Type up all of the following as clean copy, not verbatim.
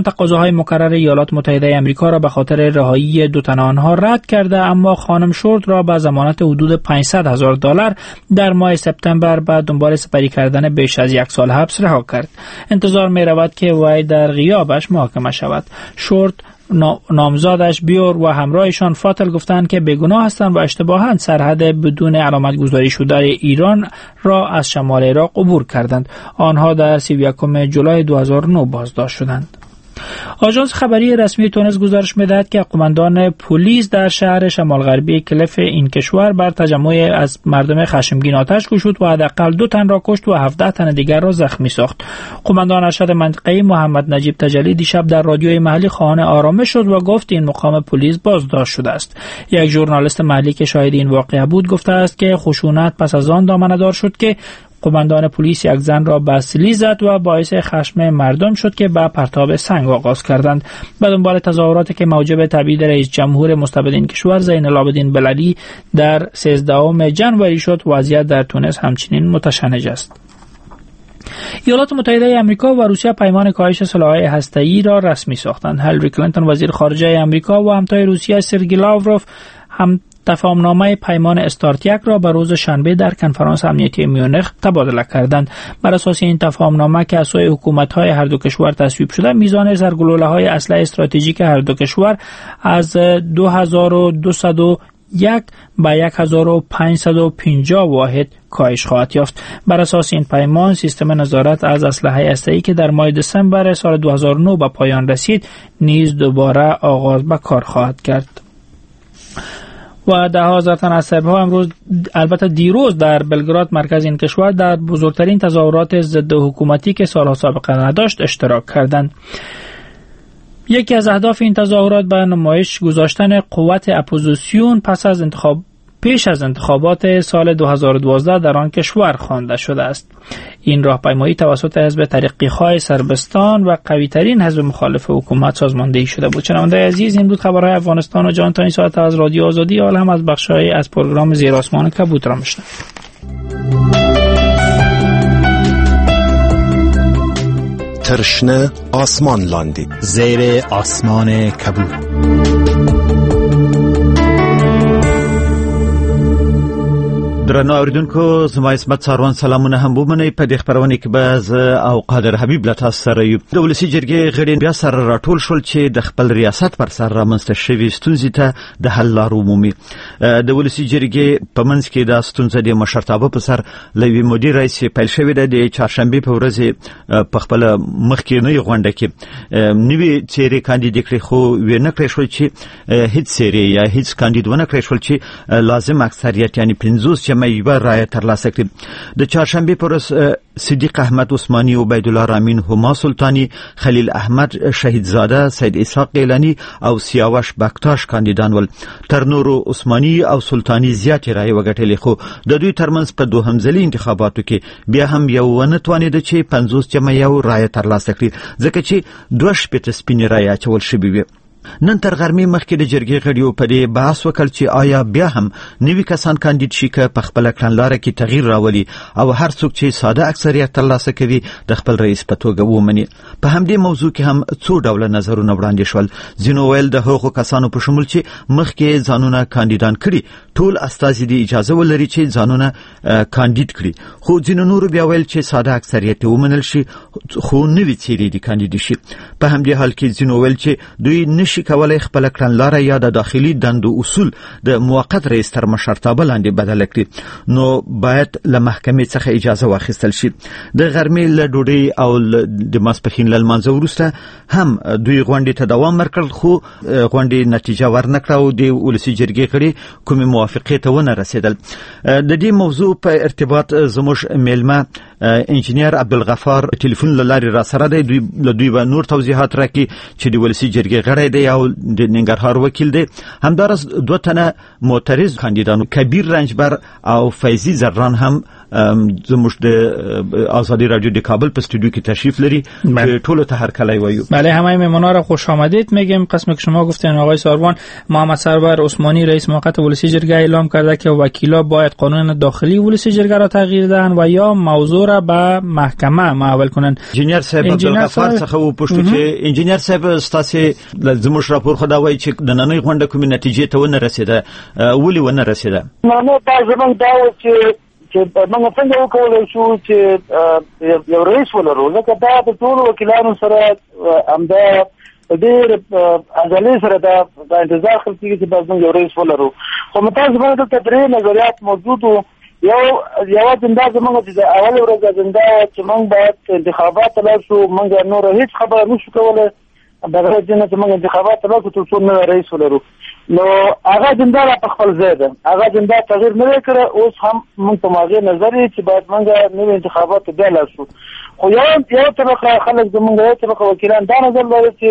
تقاضاهای مکرر ایالات متحده آمریکا را به خاطر رهایی 2 تن آنها رد کرده، اما خانم شورت را با ضمانت حدود $500,000 در ماه سپتامبر بعد دنبال سپری کردن بیش از 1 سال حبس رها کرد. انتظار می رود که وی در غیابش محاکمه شود. شورت، نامزادش بیور و همراهشان فاتل گفتند که بیگناه هستند و اشتباهاً سرحد بدون علامت گذاری شده ایران را از شمال عراق عبور کردند. آنها در 31 جولای 2009 بازداشت شدند. آژانس خبری رسمی تونس گزارش می‌دهد که قماندان پلیس در شهر شمال غربی کلف این کشور بر تجمع از مردم خشمگین آتش گشود و حداقل 2 تن را کشت و 17 تن دیگر را زخمی ساخت. قماندان ارشد منطقه‌ای محمد نجیب تجلی دیشب در رادیوی محلی خواهان آرامش شد و گفت این مقام پلیس بازداشت شده است. یک ژورنالیست محلی که شاهد این واقعه بود گفته است که خشونت پس از آن دامنه‌دار شد که قماندان پلیس یک زن را به سیلی زد و باعث خشم مردم شد که به پرتاب سنگ آغاز کردند. به دنبال تظاهراتی که موجب تبعید رئیس جمهور مستبد این کشور زین العابدین بن علی در 13 ژانویه شد، وضعیت در تونس همچنین متشنج است. ایالات متحده آمریکا و روسیه پیمان کاهش سلاح‌های هسته‌ای را رسمی ساختند. هیلاری کلینتون وزیر خارجه آمریکا و همتای روسیه سرگئی لاوروف هم تفاهمنامه پیمان استارت 1 را به روز شنبه در کنفرانس امنیتی میونخ تبادله کردند. بر اساس این تفاهمنامه که از سوی حکومت‌های هر دو کشور تصویب شده، میزان سرگلوله‌های اسلحه استراتژیک هر دو کشور از 2201 به 1550 واحد کاهش خواهد یافت. بر اساس این پیمان، سیستم نظارت از اسلحه هسته‌ای که در ماه دسامبر سال 2009 به پایان رسید، نیز دوباره آغاز به کار خواهد کرد. و 10,000 تن از سربها امروز، البته دیروز، در بلگراد مرکز این کشور در بزرگترین تظاهرات ضد حکومتی که سالها سابقه نداشت اشتراک کردند. یکی از اهداف این تظاهرات به نمایش گذاشتن قوت اپوزیسیون پیش از انتخابات سال 2012 در آن کشور خوانده شده است. این راهپیمایی توسط حزب ترقی‌خواه سربستان و قوی‌ترین حزب مخالف حکومت سازماندهی شده بود. شنونده‌های عزیز، این بود خبرهای افغانستان و جهان تا این ساعت از رادیو آزادی. حال هم از بخش‌های از پروگرام زیر آسمان کبود را میشنوید. ترشنه آسمان لاندی، زیر آسمان کبود. درنو اوریدونکو، زما اسمت ساروان سلامونه هم بومنئ. په دې خبرونه کې به زه او قادر حبیب له تاسو سره یو. د ولسی جرګې غړي بیا سره راټول شول چې د خپل ریاست پر سر رامنځته شوې ستونزې ته د حل لار ومومي. د ولسی جرګې په منځ کې د ستونزې د مشرتابه په سر لوی مدیر رئیس پیل شوې ده. د چهارشنبه په ورځ په خپل مخکینی غونډه کې نوې چیرې کاندید کړي، خو ونه کړی شو چې هیڅ سری یا هیڅ کاندید ونه کړی شو چې لازم اکثریت یعنی 50 مېوه رایه ترلاسه کړي. د چهارشنبه پر ورځ صدیق احمد عثماني، عبیدالله رامین، هما سلطانی، خلیل احمد شهیدزاده، سید اسحاق قیلانی او سیاوش بکتاش کاندیدان ول. تر نورو عثماني او سلطانی زیات رایه وګټلې، خو د دوی ترمنځ په دوهم ځلي انتخاباتو کې بیا هم یو ونه توانید چې 50 رایه ترلاسه کړي، ځکه چې 2 سپینې رایه اچول شوې وي. نن تر غرمې مخکې د جرګې غړیو په دې بحث وکړ چې آیا بیا هم نوي کسان کاندید شي که په خپله کړنلاره کې تغییر راولي او هر څوک چې ساده اکثریت ترلاسه کوي د خپل رئیس په توګه ومني. په همدې موضوع کې هم څو ډوله نظرونه وړاندې شول. ځینو ویل د هغو کسانو په شمول چې مخکې ځانونه کاندیدان کړي ټول استازي دې اجازه ولري چې ځانونه کاندید کړي، خو ځینو نورو بیا ویل چې ساده اکثریت ومنل شي خو نوي څیرې دې کاندید شي. په همدې حال کې ځینو ویل چې دوی نشي کولای خپل کړنلاره یا د داخلي دندو اصول د موقت رئیس تر مشرتابه لاندې بدل کړي، نو باید له محکمې څخه اجازه واخیستل شي. د غرمې له ډوډۍ او د ماسپښین له لمانځه وروسته هم دوی غونډې ته دوام ورکړ، خو غونډې نتیجه ورنکړه او د ولسي جرګې غړي کومې موافقې ته ونه رسېدل. د دې موضوع په ارتباط زموږ میلمه انجینیر عبدالغفار ټلیفون له لارې را سره دی. دوی به نور توضیحات راکړي چې د ولسي جرګې غړی دی او د ننګرهار وکیل دی. همدارس 2 تنه معترض کاندیدانو کبیر رنجبر او فیضی زران هم زموږ د آزادی رادیو د کابل په استودیو کې تشریف لري که ټول ته هر کله وایو. بله، همه مهمانا را خوش آمدید میگیم. قسم که شما گفتین آقای ساروان، محمد سرور عثمانی رئیس موقت ولسی جرگه اعلام کرده که وکیلا باید قانون داخلی ولسی جرگه را تغییر دهند و یا موضوع را به محکمه محول کنند. انجینیر صاحب عبدالغفار څخه و پوښتنه چې انجینیر صاحب ستاسو زموږ راپور خو دا وایي چې د نننۍ غونډه کومې نتیجې ته ونه رسیده، ولې ونه رسیده؟ نو دا زموږ دا و چې موږ څنګه وکولای شو چې یو رئیس ولرو، ځکه دا د ټولو وکیلانو سره همدا ډېر عضلې سره دا انتظار خلکېږي چې باید موږ یو رئیس ولرو. خو متاسفانه دلته درې نظریات موجود وو. یو اجنډا زموږ چې د اول ورځ اجنډا چې موږ باید انتخابات ته لاړ شو، موږ نور هیڅ خبره نشو کولی دغه اجنډا چې موږ انتخابات ته لاړ شو تر څو نوی رئیس ولرو. نو هغه اجنډا را په خپل ځای ده، هغه اجنډا تغییر نه دی کړی. اوس هم موږ په هغې نظر یې چې باید موږ نوي انتخابات ته بیا لاړ شو. خو یو طبقه خلک زموږ یو طبقه وکیلان دا نظر لري چې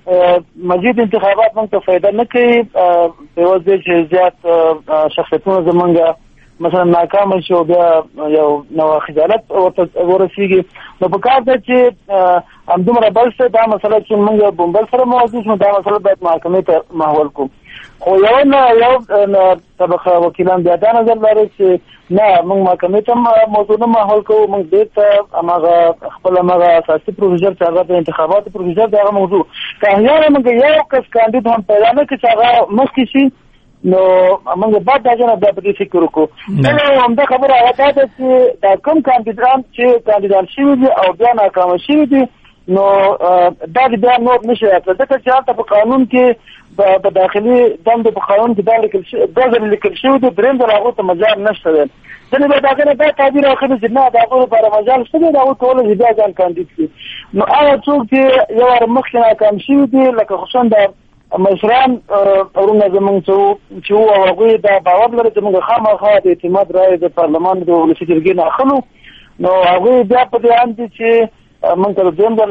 مزید انتخابات موږ ته فایده نه کوي، په یوه ځای چې زیات شخصیتونه زموږ مثلا ناکام شي او بیا یو نوع خجالت ورسیږي. نو په کار ده چې همدومره بل څه دا مسله چې موږ بمبل سره موضوع شو، دا مسله باید محکمې ته محول کړو. خو یو طبقه وکیلان بیا دا نظر لري چې نه، موږ محکمې ته موضوع نه محول کوو، موږ دې ته هماغه خپل هماغه اساسي پروسیجر چې هغه د انتخاباتو پروسیجر دی هغه موضوع که احیانا موږ یو کس کاندید هم پیدا نه کړي چې هغه مخکې شي، نو موږ بعد دا جنه بیا په دې فکر وکړو. همدا خبره هغه دا ده چې دا کوم کاندیدان چې کاندیدان شوي دي او بیا ناکامه شوي دي، نو دا بیا نور نشي راکړه، ځکه چې هلته په قانون کې په داخلي دندو په قانون کې دا ځل لیکل شوي دي، درېیم ځل هغو ته مجال نشته دی. ځینې بیا د هغې نه دا تعبیر اخلي چې نه د هغو لپاره مجال شته دی، د هغو کولی چې بیا ځان کاندید کړي. نو هغه څوک چې یو وار مخکې ناکام شوي دي لکه خصوصا د مشران ورونه زموږ چې وو او هغوی دا باور لري چې موږ خامخا د اعتماد رایې د پارلمان د ولسي جرګې نه اخلو، نو هغوی بیا په دې اند دي چې موږ ته د درېیم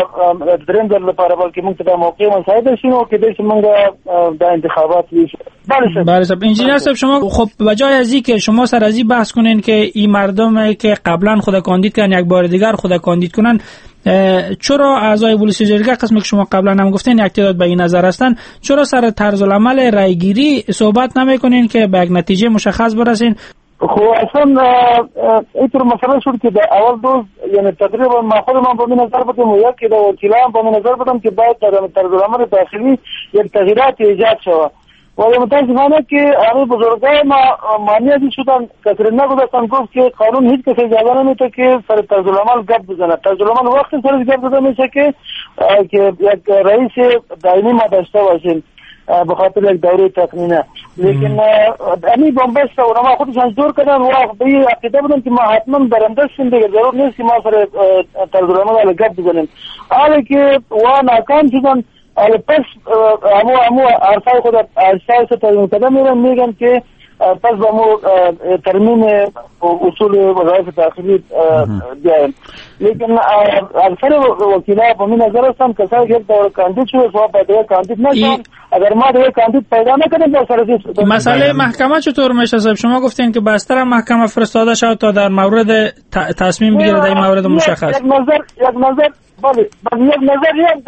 ځل لپاره بلکې موږ ته دا موقع مساعده شي، نو کېدای شي موږ دا انتخابات وشو. بله صاحب. انجینیر صاحب شما خب بجای از این که شما سر از این بحث کنین که این مردم که قبلا خود کاندید کردن یک بار دیگر خود کاندید کنن، چرا اعضای ولسی جرگه قسمی که شما قبلا هم گفتین یک تعداد به این نظر هستن، چرا سر طرز العمل رایگیری صحبت نمیکنین که به یک نتیجه مشخص برسین؟ خو اصلا اینطور مسئله شد که در اول دوز یعنی تقریبا ما خودم به نظر بدم و یکی در وکیلان به نظر بدم که باید در طرز العمل داخلی یک تغییرات ایجاد شود و متاسفانه که همه بزرگای ما مانع شدن. کسر نگذاشتن گفت که قانون هیچ کسی اجازه نمیده که سر طرز العمل گپ بزنه. طرز العمل وقتی سرش گپ زده میشه که یک رئیس دائمی ما داشته باشیم به خاطر یک دوره تقنینه. لیکن امی بنبست علما خودشان دور کردن و به عقیده بودن که ما حتما برنده شیم دیگه، ضرور نیست که ما سر طرز العمل گپ بزنیم. حالا که و ناکام شدن پس همو عرصه خود عرصه ترمیم کردن میگن که پس با مو ترمیم اصول وظایف داخلی بیایم. لیکن اکثر وکیلا به من نظر هستن کسایی که یک دور کاندید شده و بعد یک کاندید نشدن، اگر ما دیگه کاندید پیدا نکنیم در سر مسئله محکمه چطور میشه صاحب؟ شما گفتین که بستر محکمه فرستاده شد تا در مورد تصمیم بگیره در این مورد مشخص. یک نظر بله یک نظری هم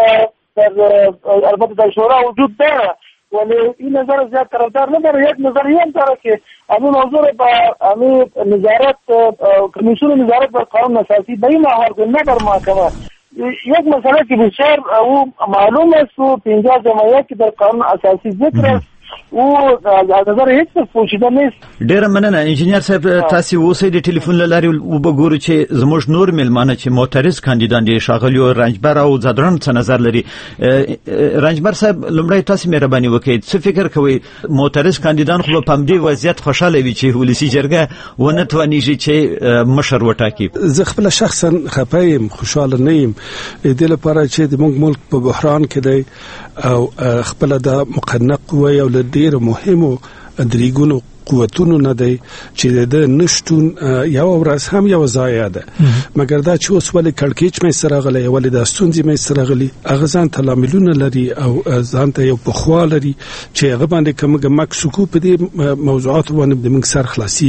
البته در شورا وجود داره ولی این نظر زیاد طرفدار نداره. یک نظریه هم داره که همین موضوع با همین نظارت کمیسیون نظارت بر قانون اساسی به این محور کنه نه بر محکمه. یک مسئله که بسیار او معلوم است و 50 جمعیت که در قانون اساسی ذکر است او از نظر هیڅ پوښتنه نیست. ډېر مننه انجینیر صاحب، تاسو اوسئ د ټلیفون له لارې وګورئ چې زموږ نور مېلمانه چې معترض کاندیدان دي ښاغلي رنجبر او ځدران څه نظر لري. رنجبر صاحب لومړی تاسو مهرباني وکړئ څه فکر کوئ؟ معترض کاندیدان خو په همدې وضعیت خوشاله وي چې ولسي جرګه ونه توانیږي چې مشر وټاکي. زه خپله شخصا خفه یم، خوشحاله نه یم دې لپاره چې زموږ ملک په بحران کې دی او خپله د مقننه قوه یو له ډېرو مهمو دریګونو قوتونو نه دی چې د نشټون یو ورځ هم یو ضایع ده مګر دا چې اوس ولې کړکېچ مې سره غلې ولې د ستونزې مې سره غلې هغه ځان ته لاملونه لري او ځان ته یو پخوا لري چې هغه باندې کومه مکسوکو په دې موضوعات باندې د موږ سر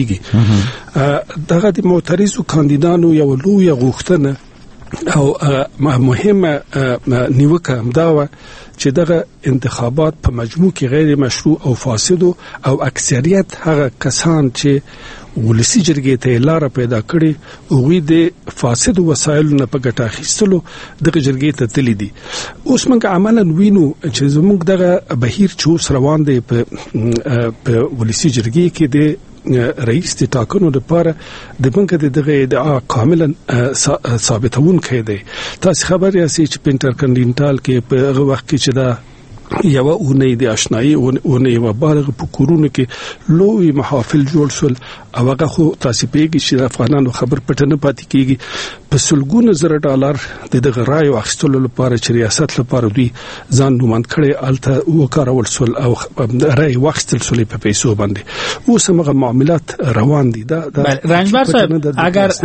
خلاصيږي دغه د معترضو کاندیدانو یو لوی غوښتنه او مهمه نیوکه هم دا و چې دغه انتخابات په مجموع کې غیر مشروع او فاسد او اکثریت هغه کسان چې ولسی جرګې ته لار پیدا کړي او د فاسد وسایلو نه په ګټه اخیستلو دغه جرګې ته تللی دي اوس موږ عملاً وینو چې زموږ دغه بهیر چې روان دی په ولسی جرګې کې د رئیس د ټاکنو لپاره د بنک دغه ادعا کاملا ثابتون کړي تاسو خبر یاست چې پینټر کنټینټال کې په هغه وخت کې چې دا یو اونۍ د آشنایی اونۍ مبالغ په کورونو کې لوی محافل جوړ شول او هغه خو تاسو پیږي چې افغانانو خبر پټنه پاتې کیږي په سلګونه زره ډالر دغه رای واخیستلو لپاره چې ریاست لپاره دوی ځان نوماند کړي الته وکړول شول او رای واخیستل شول په پیسو باندې اوس هغه معاملات روان دي دا رنجبر صاحب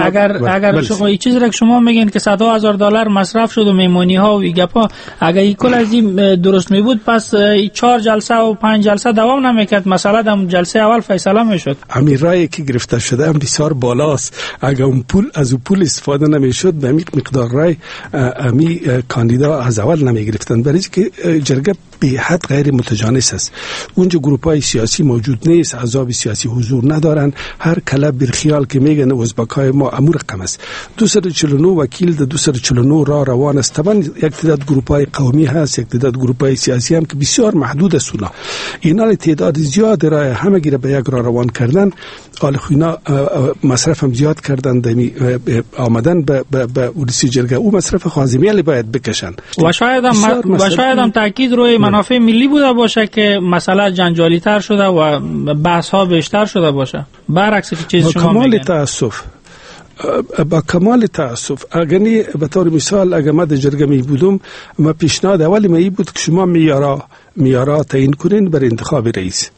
اگر شما چیزی را که شما میگین که $100,000 مصرف شد و مهمانی ها و گپا اگر این کل از این درست می بود پس 4 جلسه و 5 جلسه دوام نمیکرد مسئله در جلسه اول فیصله میشد امیر رای که گرفته شده هم بسیار بالاست اگر اون پول از اون پول استفاده نمیشد به مقدار رای امی کاندیدا از اول نمیگرفتن برای که جرگه به حد غیر متجانس است اونجا گروپای سیاسی موجود نیست احزاب سیاسی حضور ندارن هر کله برخیال که میگن ازبکای ما امور رقم است 249 وکیل د 249 را روان است طبعا یک تعداد گروپای قومی هست یک تعداد گروپای سیاسی هم که بسیار محدود است اینا تعداد زیاد را همه گیره به یک را روان کردن آلخوینا مصرف هم زیاد کردن دمی آمدن به ولسی جرگه او مصرف خازمیالی باید بکشن و شاید هم تاکید روی منافع ملی بوده باشه که مسئله جنجالی تر شده و بحث ها بیشتر شده باشه برعکس چیز شما میگن با کمال تاسف اگرنی به طور مثال اگر من در جرگه می بودم ما پیشنهاد اولی می بود که شما میارا تعیین کنین بر انتخاب رئیس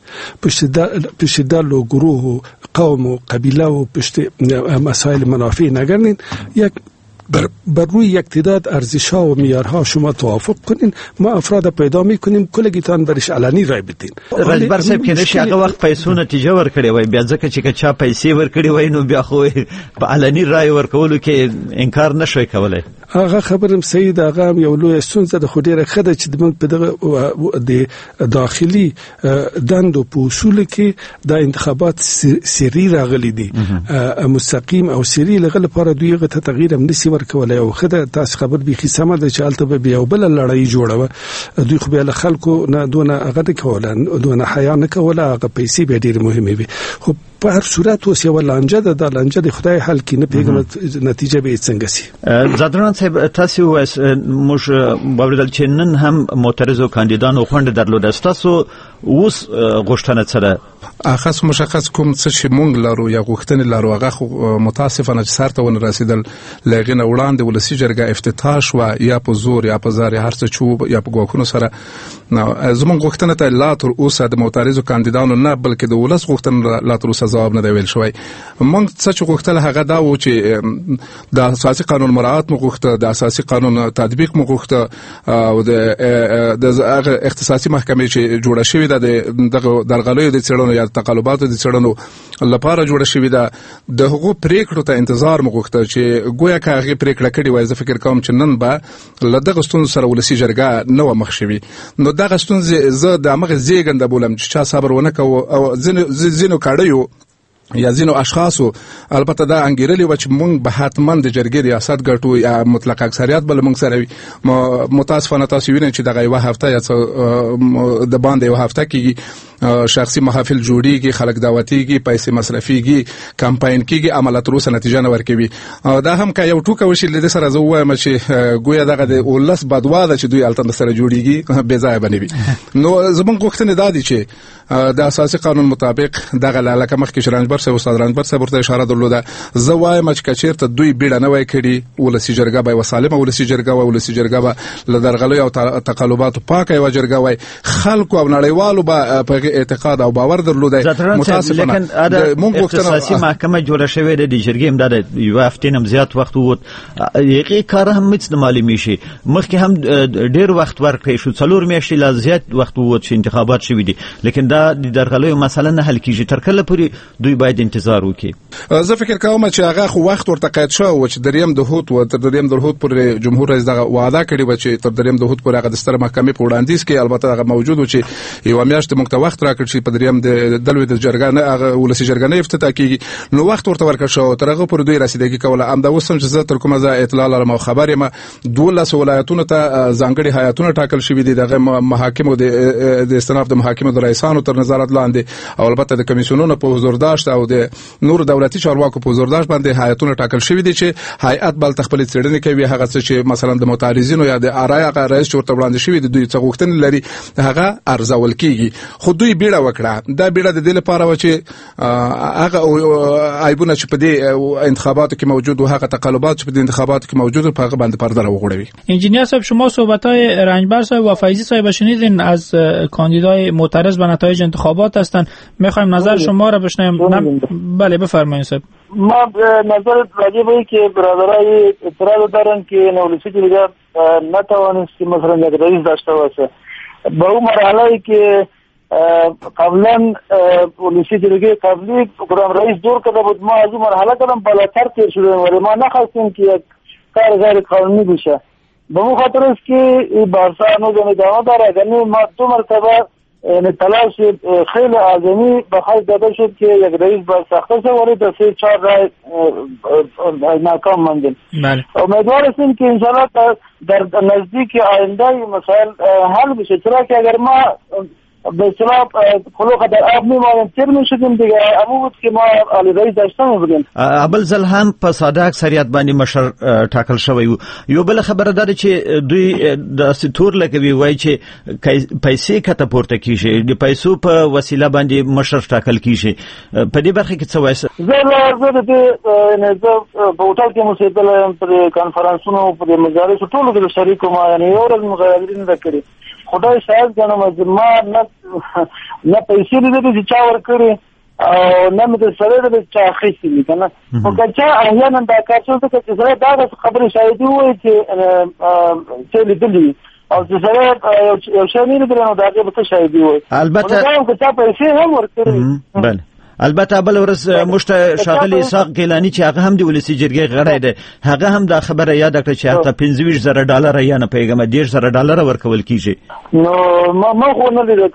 پشت دل و گروه و قوم و قبیله و پشت مسائل منافع نگرنین یک بر روی یک تعداد ارزش‌ها و معیارها شما توافق کنین ما افراد پیدا می‌کنیم کلگیتان برش علنی رای بدین رجبر صاحب کې نشي هغه وخت پیسو نتیجه ورکړي وای بیا ځکه چې چا پیسې ورکړي وای نو بیا خو په علني رای ورکولو کې انکار نشوي کولای هغه خبرم سید هغه یو لوی ستونزه د خډيره خده چې د موږ په دغه د داخلي دندو په اصول کې د انتخابات سری راغلي دي مستقیم او سری لغه لپاره دوی غته تغییر هم نسی ورکولای او خده تاسو خبر بيخي سم ده چې الته به یو بل لړۍ جوړه دوی خو به خلکو نه دونه هغه کوله دونه حیا نه کوله هغه پیسې به ډیر مهمه وي خو په هر صورت اوس یو لانجه ده د لانجه د خدای حل کې نه پیغام نتیجه به څنګه سي زادران صاحب تاسو موږ باورل چې نن هم معترضو کاندیدانو خوند درلود تاسو اوس غوښتنه سره اخص مشخص کوم څه چې مونږ لرو یا غوښتنې لرو هغه خو متاسفانه چې سرته ون رسیدل لغینه وړاندې ولسی جرګه افتتاح شو یا په زور یا په زار هر څه چوب یا په غوښنو سره زمونږ غوښتنه ته لا تر اوسه د معترضو کاندیدانو نه بلکې د ولس غوښتنه لا تر اوسه ځواب نه دی ویل شوی مونږ څه چې غوښتل هغه دا و چې د اساسي قانون مراعات مو غوښته د اساسي قانون تطبیق مو غوښته او د اختصاصي محکمې چې جوړه شوې ده د درغلیو د څېړنو یا تقلباتو د څېړنو لپاره جوړه شوې ده د حقوق پریکړو ته انتظار مو غوښته چې گویا که هغه پریکړه کړې وای زه فکر کوم چې نن به لدغه ستونزو سره ولسی جرګه نو مخ شوي نو دغه ستونزې زه د هغه زیږنده بولم چې چا صبر ونه کوو او ځینو کاړیو یا ځینو اشخاصو البته دا انګیرلی و چې مونږ به حتما د جرګې ریاست ګټو یا مطلق اکثریت بل مونږ سره متاسفانه تاسو وینئ چې دغه یو هفته یا د باندې یو هفته کې شخصي محافل جوړیږي خلک دعوتيږي پیسې مصرفيږي کمپاین کیږي عملیات روسه نتیجه نه ورکوي دا هم که یو ټوکه وشي د سره زه وایم چې ګویا دغه د ولس بدوا ده چې دوی الته سره جوړیږي بې ځای بنوي نو زمونږ غوښتنه دا دي چې د اساسي قانون مطابق دغه لکه مخکې رنجبر صاحب استاد رنجبر صاحب ورته اشاره درلوده زه وایم چې کچیرته دوی بیړه نه وای کړي ولسی جرګه به وسالمه ولسی جرګه به لدرغلو او تقلبات پاکه او جرګه وای خلکو او نړیوالو به په اعتقاد او باور درلوده متاسفانه موږ اختصاصي محکمه جوړه شوې ده د جرګې امداد یو هفته نم زیات وخت ووت یقین کار هم هیڅ معلومي شي مخکې هم ډیر وخت ورکړی شو 4 میاشتې لا زیات وخت ووت چې انتخابات شوي دي لیکن دا د درغلو مسله نه حل کیږي تر کله پورې دوی باید انتظار وکړي زه فکر کوم چې هغه خو وخت ورته قید شو او چې دریم د هوت و تر دریم د هوت پر جمهور رئیس دغه وعده کړی و چې تر دریم د هوت پر هغه د ستر محکمې په وړاندیز کې البته هغه موجود و چې یو میاشت موږ ته وخت راکړ چې په دریم د دلوي د جرګه نه هغه ولسی جرګه نه افتتاح کیږي نو وخت ورته ورکړ شو تر هغه پر دوی رسیدګي کوله ام دا وسم چې زه تر کومه ځای اطلاع لرم او خبرې ما 12 ولایتونو ته ځانګړي هیئاتونه ټاکل شوې دي دغه محاکم د استناف د محاکم د رئیسانو تر نظارت لاندې او البته د کمیسیونونو په حضور داشت او د نور دولتي چارواکو په حضور داشت باندې هیئاتونه ټاکل شوې دي چې هیئات بل تخپل څېړنې کوي هغه څه چې مثلا د معترضینو یا د آرای رئیس چورته وړاندې شوی د دوی څه غوښتنې لري هغه ارزول کیږي خو دوی بیړه وکړه دا بیړه د دې لپاره و چې هغه عیبونه چې په دې انتخاباتو کې موجود او هغه تقلبات چې په دې انتخاباتو کې موجود په هغه باندې پرده راوغړوي. انجینیر صاحب شما صحبت‌های رنجبر صاحب و فیضی صاحب شنیدین از کاندیدای معترض به نتایج انتخابات هستند می‌خوایم نظر شما را بشنویم. بله بفرمایید صاحب. ما نظر راجع به که برادرای اعتراض دارن که نولیسی جرگه نتوانست که مثلا یک رئیس داشته باشه به اون مرحله که قبلا نولیسی جرگه قبلی کدام رئیس دور کرده بود ما از اون مرحله کدام بالاتر تیر شدیم ولی ما نخواستیم که یک کار غیر قانونی بشه به اون خاطر است که این بحثا هنوز ادامه داره یعنی ما 2 مرتبه یعنی تلاش خیلی عظیمی بخواهد داده شد که یک رئیس باید ساخته شد ولی در 3-4 رای ناکام ماندیم. امیدوار هستیم که انشاءالله در نزدیک آینده مسائل حل بشه چرا که اگر ما به اصطلاح خلوق در آب میمانیم تیر میشدیم دیگه امو بود که ما علی رئیس داشته میبودیم. ابل ځل هم په ساده اکثریت باندې مشر ټاکل شوی و یو بل خبره ده چې دوی د ستور لګوي وای چې پیسې کته پورته کیږي د پیسو په وسیله باندې مشر ټاکل کیږي په دې برخه کې څه وایي؟ زه د په هوټل کې مسیدل پر کانفرنسونو په مجالس ټولو کې شریک ما یعنی یو ورځ مغایرین وکړي خدای شاید کنه ما نه پیسې دې چې چا ورکړي او نه مې سره دې چا اخیستي کنه او که احیانا دا کار څه چې سره دا خبره شاید وي چې لیدلی او چې سره یو شی نه درنو دا به شاید وي البته که چا پیسې هم ورکړي بله البته بل ورځ مشته شاغلی اسحاق گیلانی چې هغه هم د ولسی جرګې غړی دی هغه هم دا خبره یاد کړه چې حتی $25,000 یا نه پیغام $10,000 ورکول کیږي نو ما خو نه لري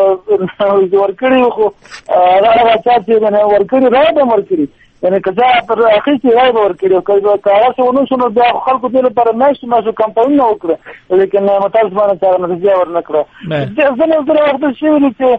ورکړي خو هغه چې نه ورکړي راځي ورکړي یعنی که ځا پر اخیستي راځي ورکړي او کله چې ونو شنو د خلکو د لپاره نشو کمپاین نه وکړه لیکن متاسفانه څنګه نتیجه ورنکړه ځنه زه وخت شوی چې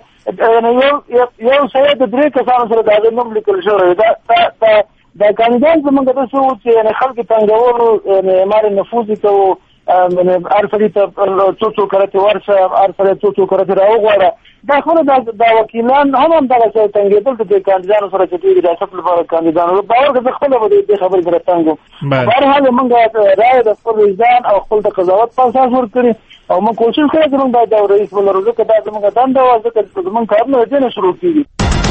یو سید د 3 کسانو سره دا نوم لیکل شوی دا کاندیدان زمونږ د شو چې خلک څنګه یعنی مار نفوذ کوي یعنی ارسلی ته څو کرته ورشه ارسله څو کرته راوغوړه دا خو دا وکیلان هم دا څه څنګه د کاندیدانو سره چې د ریاست لپاره کاندیدانو باور کې خپل به د خبرې درتانګو بهر حال موږ رائے د خپل وجدان او خپل د قضاوت په اساس ورکړي او موږ کوشش کوو چې موږ دا رئیس ولرو چې دا موږ دنده وځو چې موږ کارونه دې شروع کړي.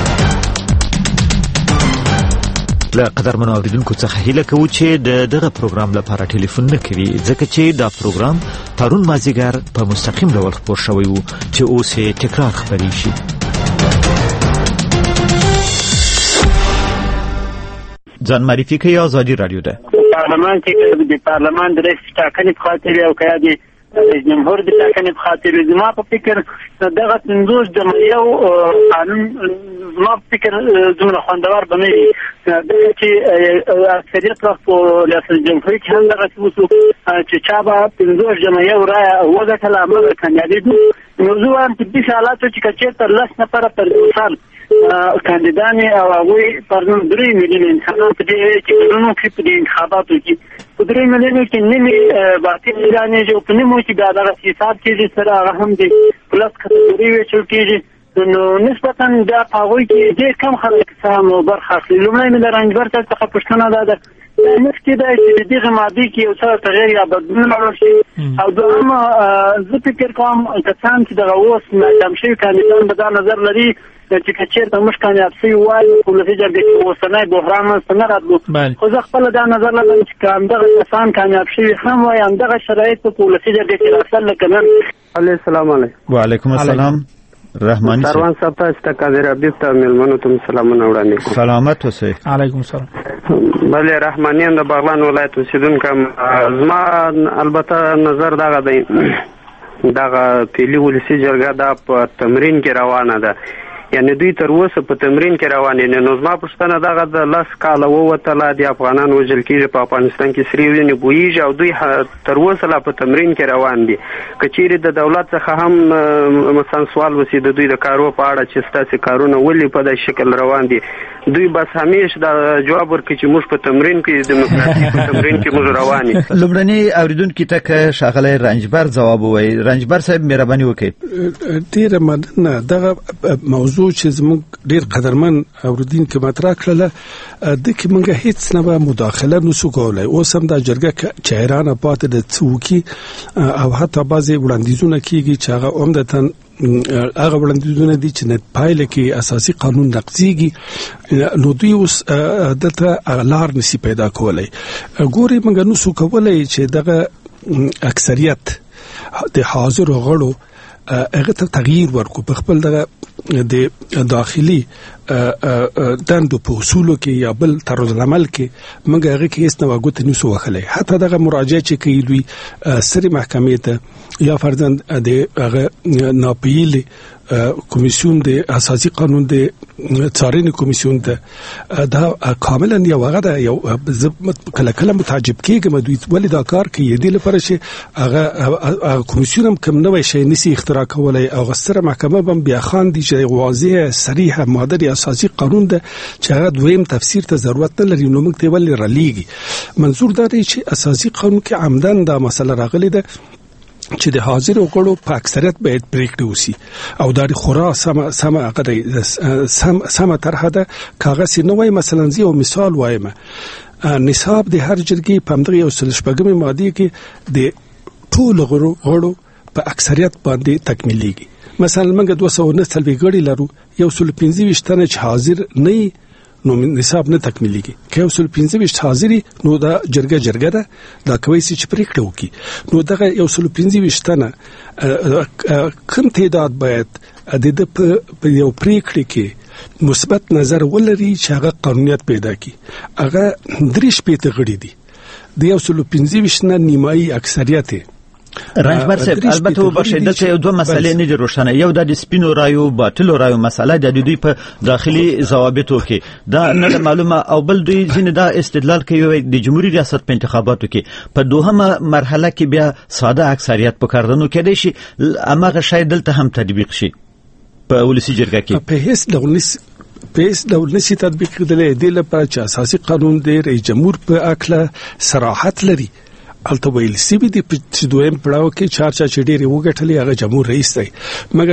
له قدرمنو اوریدونکو څخه هیله کوو چې دغه پروګرام لپاره ټلیفون نه کوي ځکه چې دا پروګرام پرون مازیګر په مستقیم ډول خپور شوی و چې اوس یې تکرار خپرې شي. ځان معرفي کوي ازادي رادیو ده. پارلمان کې د پارلمان د رئیس ټاکنې په خاطر او کیا دي جمهور د ټاکنې په خاطر زما په فکر دغه تنظیم د یو قانون زما په فکر زموږ خوندور بنوي چې اکثریت وخت په ریاست جمهوریت کې هم دغه څه چې چا به تنظیم جمعیه ورای وګټله عمل کاندیدې موضوع هم په دې حالاتو چې کچې تر 10 نفره پر سال کاندیدان او هغوی پرون 3 میلیون انسانان په دې چې کلونو کې په دې انتخاباتو کې په 3 میلیونو کې نیمه باطل اعلانېږي او په نیمو کې بیا دغه حساب کېږي سره هغه هم د پلس کټګوري ویشل کېږي نو نسبتا دا پاوی کې ډېر کم خلک سم برخه اخلي. لومړی مې د رنجبر څخه پوښتنه ده نفسي دا چې دغه ماده کې یو څه تغیر یا بدلون راوړل شي، او دوم زه فکر کوم کسان چې دغه اوس ناکام شوي کاندیدان به دا نظر لري چې که چېرته موږ کامیاب شوي وای په ولسي جرګه کې اوسنی بحران منځته نه راتلو. خو زه خپله دا نظر لرم چې که همدغه کسان کامیاب شوي هم وای همدغه شرایط په ولسي جرګه کې راتلل لکه نن. السلام علیکم. وعلیکم السلام. رحمانی سروان صاحب تاسو ته قادر حبیب ته ملمنو ته سلامونه وړاندې کوم. سلامت اوسئ. علیکم السلام. بله رحمانیان د بغلان ولایت اوسیدونکو، زما البته نظر دغه دی دغه پیلي ولسي جرګه دا په تمرین کې روانه ده، یعنی دوی تر اوسه په تمرین کې روان دي. نو زما پوښتنه دغه د 10 کاله ووتله د افغانان وژل کېږي په افغانستان کې سرې وینې بویږي او دوی تر اوسه لا په تمرین کې روان دي. که چیرې د دولت څخه هم مثلا سوال وشي د دوی د کارو په اړه چې ستاسې کارونه ولې په داسې شکل روان دي، دوی بس همیشه دا جواب ورکړي چې موږ په تمرین کې دیموکراسي په تمرین کې موږ روان یو. لومړني اوریدونکو ته که ښاغلی رنجبر ځواب ووایي. رنجبر صاحب مهرباني وکړئ. ډېره مننه. دغه موضوع چې زموږ ډېر قدرمن اوریدونکو مطرح کړله د کې موږ هیڅ نه مداخله نشو کولای. اوس هم دا جرګه چې حیرانه پاتې ده څوکي او حتی بعضې وړاندیزونه کېږي چې هغه عمدتاً هغه وړاندیزونه دي چې نه پایله کې اساسي قانون نقضیږي، نو دوی اوس دلته لار نشي پیدا کولای. ګورې موږ نشو کولای چې دغه اکثریت د حاضرو غړو هغه ته تغییر ورکو په خپل دغه د داخلي دندو په اصولو کې یا بل طرز العمل کې موږ هغه کې هیڅ نه وګورئ نشو وخلای. حتی دغه مراجعه چې کوي دوی سری محکمې ته یا فرضاً د هغه ناپیل کمیسیون د اساسي قانون د څارنې کمیسیون ته دا کاملا یو هغه ده. یو کله کله متعجب کېږم دوی ولې دا کار کوي، دې لپاره چې هغه کمیسیون هم کوم نوی شی نشي اختراع کولی او ستره محکمه هم بیا خاندي چې واضح صریحه ماده د اساسي قانون ده چې هغه دویم تفسیر ته ضرورت نه لري، نو موږ ته ولې رالیږي. منظور دا دی چې اساسي قانون کې عمدن دا مسله راغلې ده چې د حاضر غړو په اکثریت باید پریکړه وشي او دا خورا سم طرحه ده. کاغذ نه وای مثلا زی او مثال وایم نصاب د هر جرګې په همدغه یو سل شپږمې ماده کې د ټول غړو په اکثریت باندې تکمیلېږي. مثلا موږ 290 غړي لرو، یو سل 25 تنه چې حاضر نه نو نصاب نه تکمیلېږي. که یو سل 25 حاضري نو دا جرګه ده، دا کوي چې پریکړه وکړي. نو دغه یو سل 25 تنه کم تعداد باید د په یو پریکړه کې مثبت نظر ولري چې هغه قانونیت پیدا کړي. هغه 3 غړي دي، د یو سل 25 نه نیمایي اکثریت. رنجبر صاحب البته وبخښئ دلته یو دوه مسلې نه دي روښانه. یو د سپینو رایو باطلو رایو مسله د دوی په داخلي ضوابطو کې دا نه معلومه، او بل دوی ځینې دا استدلال کوي د جمهوریت ریاست په انتخاباتو کې په دوهمه مرحله کې بیا ساده اکثریت په کاردنو کېدای شي اماغه شاید دلته هم تطبیق شي په ولسي جرګه کې. په هیڅ ډول نشي تطبیق کېدلی. د لپاره چې اساسي قانون د رئیس جمهور په اکله صراحت لري. البته ویل سی بي دي په دویم پړاو کې چارچا چډيري وګټلې هغه جمهور رئیس دی، مګر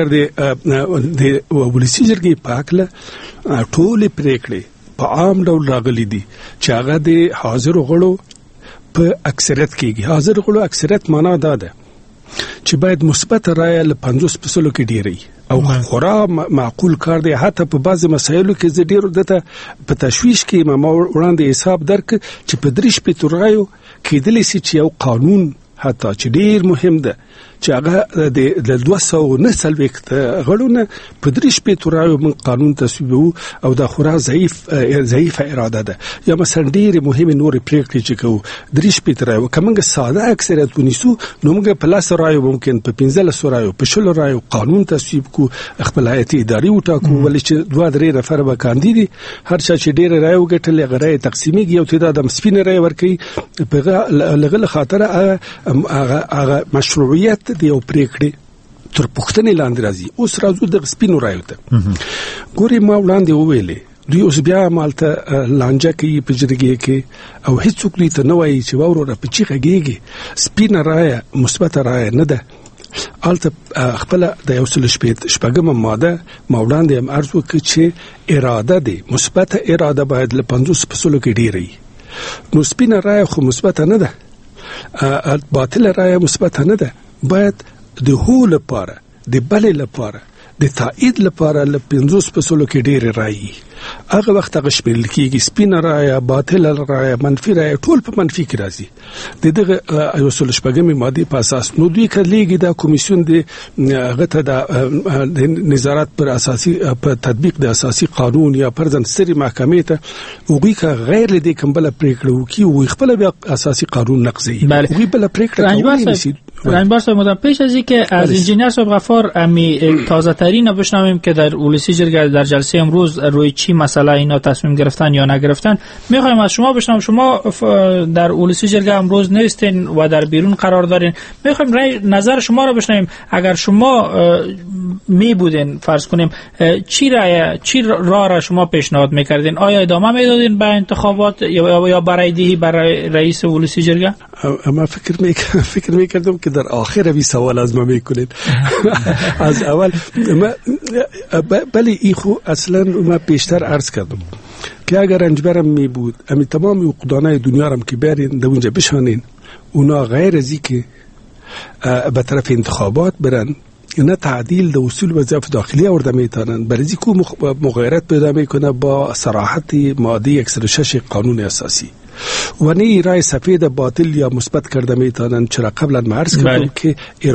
د ولسي جرګې په اکله ټول پریکړې په عام ډول راغلي دي چې هغه د حاضر غړو په اکثریت کېږي. حاضر غړو اکثریت معنا دا ده چې باید مثبت رائے له 50% کې ډیری او خورا معقول کار دی. حتی په بعض مسایلو کې زه ډیرو دته په تشویش کې ما وړاندې حساب درک چې په 3 رایو کېدلی سي چې یو قانون حتی چې ډیر مهم ده چې هغه د 290 غړونه په 3 رایو من قانون تصویبو او دا خورا ضعیف اراده ده. یا مثلا ډیر مهم نور پریکړې چې کوو 3 رایو کومه ساده اکثریت ونیسو نو موږ په 10 رایو ممکن په 15 رایو په 10 رایو قانون تصویب کو خپل هیئت اداري وټاکو ولې چې 2-3 نفر به کاندید هر چا چې ډیر رایو ګټل غره تقسیمي یو تعداد د سپین رای ورکي په لغله خاطر هغه مشروعیت دی او پریکړې تر پښتنې لاندې راځي. اوس راځو د سپینو رایو ته. ګوري ما وړاندې وویلې دوی اوس بیا مالته لانجه کوي په جرګې کې او هیڅوک دوی ته نه وایي چې وروره په چیغه کېږي سپینه رایه مثبت رایه نه ده، البته خپل د یو سل شپږم ماده وړاندې هم عرض وکړ چې اراده دی مثبت اراده باید له 50 فیصدو کې ډیره نو سپینه رایه خو مثبت نه ده باطل رایه مثبت نه ده باید د هو لپاره د بل لپاره د تایید لپاره له 50 فیصدو کې ډیره رایي هغه وخت هغه شمیرل کېږي سپینه رایه باطل رایه منفي رایه ټول په منفي کې راځي د دغه یو سل شپږمې ماده په اساس نو دوی کلیږي دا کمیسیون د غته د نظارت پر اساسي په تطبیق د اساسي قانون یا پرځن سری محکمې ته وګړي کا غیر لدی کمبل پریکړه وکي او خپل بیا اساسي قانون نقضي وګړي بل پریکړه کوي رنجبر صاحب مدام پیش از اینکه از انجینیر صاحب غفار امی تازه ترین بشنویم که در اولسی جرگه در جلسه امروز روی چی مسئله اینا تصمیم گرفتن یا نگرفتن میخوایم از شما بشنویم. شما در اولسی جرگه امروز نیستین و در بیرون قرار دارین، میخوایم نظر شما را بشنویم. اگر شما می بودین فرض کنیم چی راه را شما پیشنهاد میکردین؟ آیا ادامه میدادین به انتخابات یا برای دهی برای رئیس اولسی جرگه؟ ما فکر میکردم که در آخر بی سوال از ما میکنید. از اول بلی ایخو اصلا ما پیشتر عرض کردم که اگر رنجبرم می بود امی تمام عقدانای دنیا رم که برین در اونجا بشانین اونا غیر ازی که به طرف انتخابات برن نه تعدیل د اصول وظایف داخلی ورده میتونن برای کو مغایرت پیدا میکنه با صراحت ماده 106 قانون اساسی و نه رای سفید باطل یا مثبت کرده میتونن. چرا قبلا ما عرض کردم که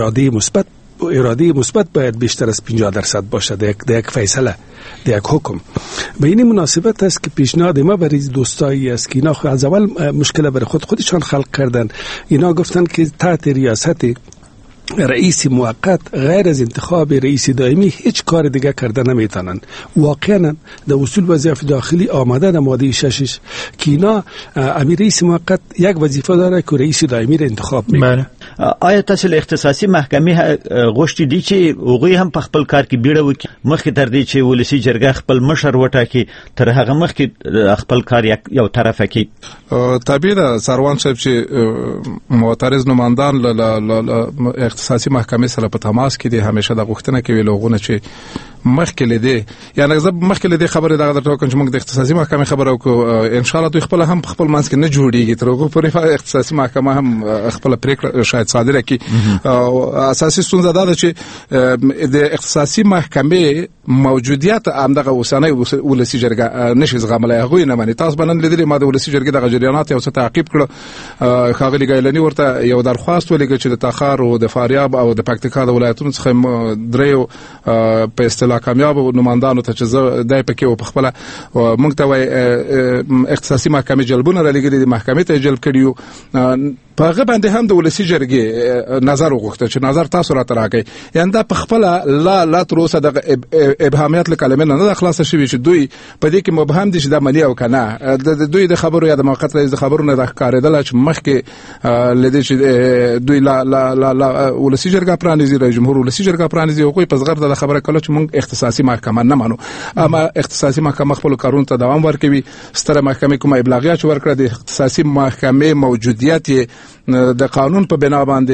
اراده مثبت باید بیشتر از 50% باشه در یک فیصله در یک حکم. به این مناسبت است که پیشنهاد ما برای دوستایی است که اینا از اول مشکل برای خودشان خلق کردن. اینا گفتن که تحت ریاست رئیس موقت غیر از انتخاب رئیس دائمی هیچ کار دیگه کرده نمیتونن. واقعا در اصول وظایف داخلی آمده در ماده 6 که اینا امیر رئیس موقت یک وظیفه داره که رئیس دائمی را انتخاب میکنه. آیا تاسو اختصاصي محکمې غوښتي دي چې هغوی هم په خپل کار کې بیړه وکړي مخکې تر دې چې ولسی جرګه خپل مشر وټاکي تر هغه مخکې خپل کار یو طرفه کړي؟ طبیعي ده سروان صاحب چې معترض نمایندان له اختصاصي محکمې سره په تماس کې دي همیشه د غوښتنه کوي لوغونه چې مخکې لیدي یعنی زه مخکې لیدي خبره دغه درته کوم چې موږ د اختصاصي محکمې خبره وکړو ان شاء الله دوی خپل هم خپل منځ کې نه جوړیږي تر هغه پورې اختصاصي محکمه هم خپل پریکړه شاید صادره کړي. اساسي ستونزه دا ده چې د اختصاصي محکمې موجودیت همدغه اوسنۍ ولسی جرګه نشي زغملای. هغه نه مانی تاسو باندې لیدلې ما د ولسی جرګې دغه جریانات یو څه تعقیب کړو. خاغلی ګایلنی ورته یو درخواست ولګی چې د تخار او د فاریاب او د پکتیکا د ولایتونو څخه دریو په اصطلاح کامیاب نمایندانو ته چې دای پکې او په خپل موږ ته وای اختصاصي محکمې جلبونه را لګیدي د محکمې ته جلب کړیو. په هغه باندې هم د ولسی جرګې نظر وغوښته چې نظر تاسو راته راکړئ. یعنی دا په خپل لا تر اوسه د ابهامیت له کلمې نه خلاص شوی چې دوی په دې کې مبهم دي چې د منی او کنه د دوی د خبرو یا د موقت رئیس د خبرو نه ښکارېدل چې مخکې لدې چې دوی لا ولسی جرګه پرانیزي رئیس جمهور ولسی جرګه پرانیزي او کوئی په زغر د خبره کله چې موږ اختصاصي محکمه نه مانو اما اختصاصي محکمه خپل کارون ته دوام ورکوي. ستره محکمه کومه ابلاغیه چې ورکړه د اختصاصي محکمه موجودیت د قانون په بنا باندې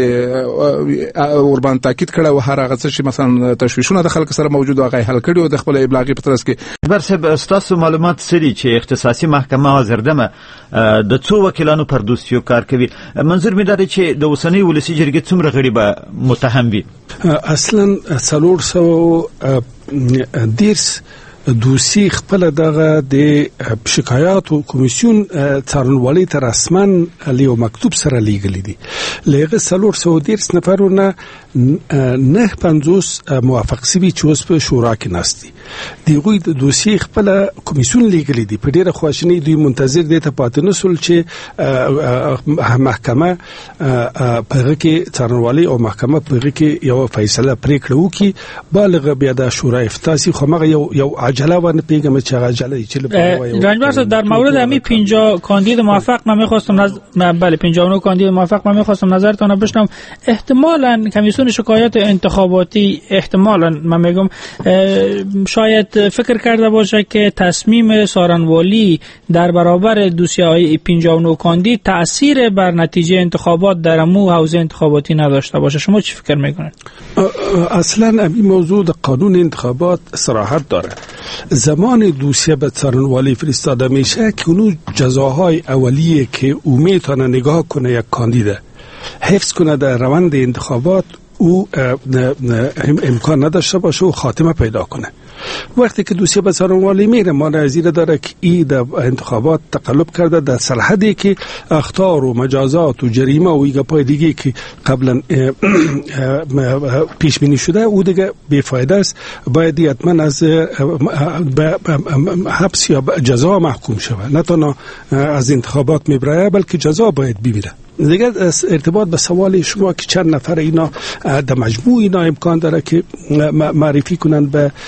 وربان تاکید کړه او هر هغه څه چې مثلا تشویشونه د خلک سره موجود او غي حل کړي او د خپل ابلاغي په ترڅ کې برسه تاسو معلومات سری چې اختصاصي محکمه حاضردمه د څو وکیلانو پر دوسیو کار کوي. منظور می داري چې د اوسنۍ ولسی جرګې څومره غړي به متهم وي؟ اصلا 410 دوسی خپل دغه د شکایات او کمیسیون څارنوالۍ ته رسما لیو مکتوب سره لیږلي دي. لغه 410 نفرونه 950 موافق سوي چې اوس په شورا کې ناستي. دغه د دوسی خپل کمیسیون لیږلي دي. په ډیره خواشنۍ دوی منتظر دي ته پاتې نسول چې محکمه په کې څارنوالۍ او محکمه په کې یو فیصله پریکړه وکړي. بالغ بیا د شورا افتاسی خو مغه یو جلوان پیغام چه عجله رنجبر در مورد همین 50 کاندید موفق من می‌خواستم بله 59 کاندید موفق من می‌خواستم نظرتون رو بشنوم. احتمالاً کمیسیون بدون شکایت انتخاباتی احتمالاً من میگم شاید فکر کرده باشه که تصمیم سارنوالی در برابر دوسیه‌های 59 کاندید تأثیر بر نتیجه انتخابات در امو حوزه انتخاباتی نداشته باشه. شما چی فکر میکنید؟ اصلا این موضوع در قانون انتخابات صراحت داره. زمان دوسیه به سارنوالی فرستاده میشه که اونو جزاهای اولیه که او میتونه نگاه کنه یک کاندیده حفظ کنه در روند انتخابات او امکان نداشته باشه و خاتمه پیدا کنه. وقتی که دوسیه به سارنوالی میره مانعی داره که ای در انتخابات تقلب کرده در سرحدی که اخطار و مجازات و جریمه و ایگپای دیگه که قبلا پیش بینی شده او دیگه بیفایده است، باید حتما از حبس یا جزا محکوم شود، نه تنها از انتخابات میبره بلکه جزا باید ببینه. دیگه ارتباط به سوال شما که چند نفر اینا در مجموع اینا امکان داره که معرفی کنن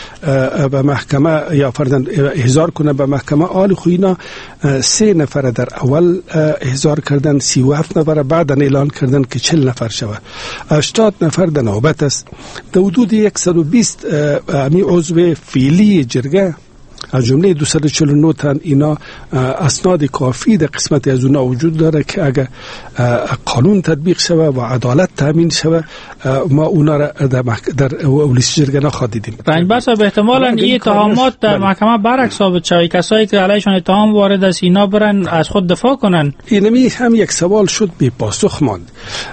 به محکمه یا فرضاً احضار کنن به محکمه، آل خو اینا 3 نفر در اول احضار کردن، 37 نفر بعدن اعلان کردن که 40 نفر شود، 80 نفر در نوبت است. در حدود 120 امی عضو فعلی جرگه از جمله 249 تن اینا اسناد کافی در قسمت از اونا وجود داره که اگر قانون تطبیق شوه و عدالت تامین شوه ما اونا را در ولسی جرگه نخوادیدیم. رنجبر صاحب احتمالاً این اتهامات در محکمه برعکس ثابت شوه، کسایی که علیشان اتهام وارد است اینا برن از خود دفاع کنن. اینمی هم یک سوال شد بی پاسخ ماند.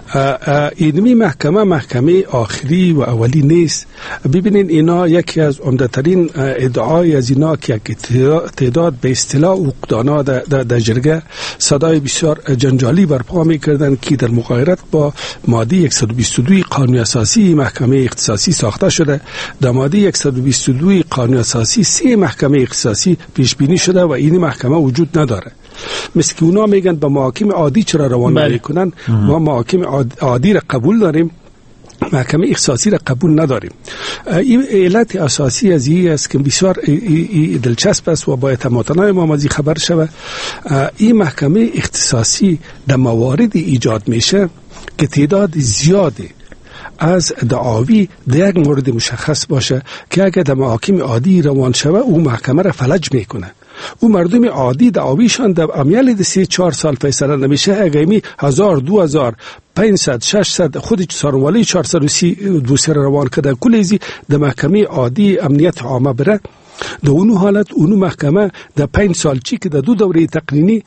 اینمی محکمه آخری و اولی نیست. ببینین اینا یکی از عمده‌ترین ادعای از اینا که تعداد به اصطلاح عقدانا در جرگه صدای بسیار جنجالی برپا می‌کردند که در مغایرت با ماده 122 قانون اساسی محکمه اختصاصی ساخته شده. در ماده 122 قانون اساسی 3 محکمه اختصاصی پیش بینی شده و این محکمه وجود نداره. مثل که اونا میگن به محاکم عادی چرا روان میکنن، ما محاکم عادی را قبول داریم، محکمه اختصاصی را قبول نداریم. این علت اساسی از این است که بسیار دلچسب است و باید هموطنان ما از این خبر شود. این محکمه اختصاصی در مواردی ایجاد میشه که تعداد زیاده از دعاوی در یک مورد مشخص باشه که اگر در محاکم عادی روان شود او محکمه را فلج میکنه. او مردم عادی دعاویشان در امیال 3-4 سال فیصله نمیشه، اگه 1000 2000 500 600 خود سارنوالی 430 دوسیه روان کرده کلیزی در محکمه عادی امنیت عامه بره، در اونو حالت اونو محکمه در 5 سال چی که در 2 دوره تقنینی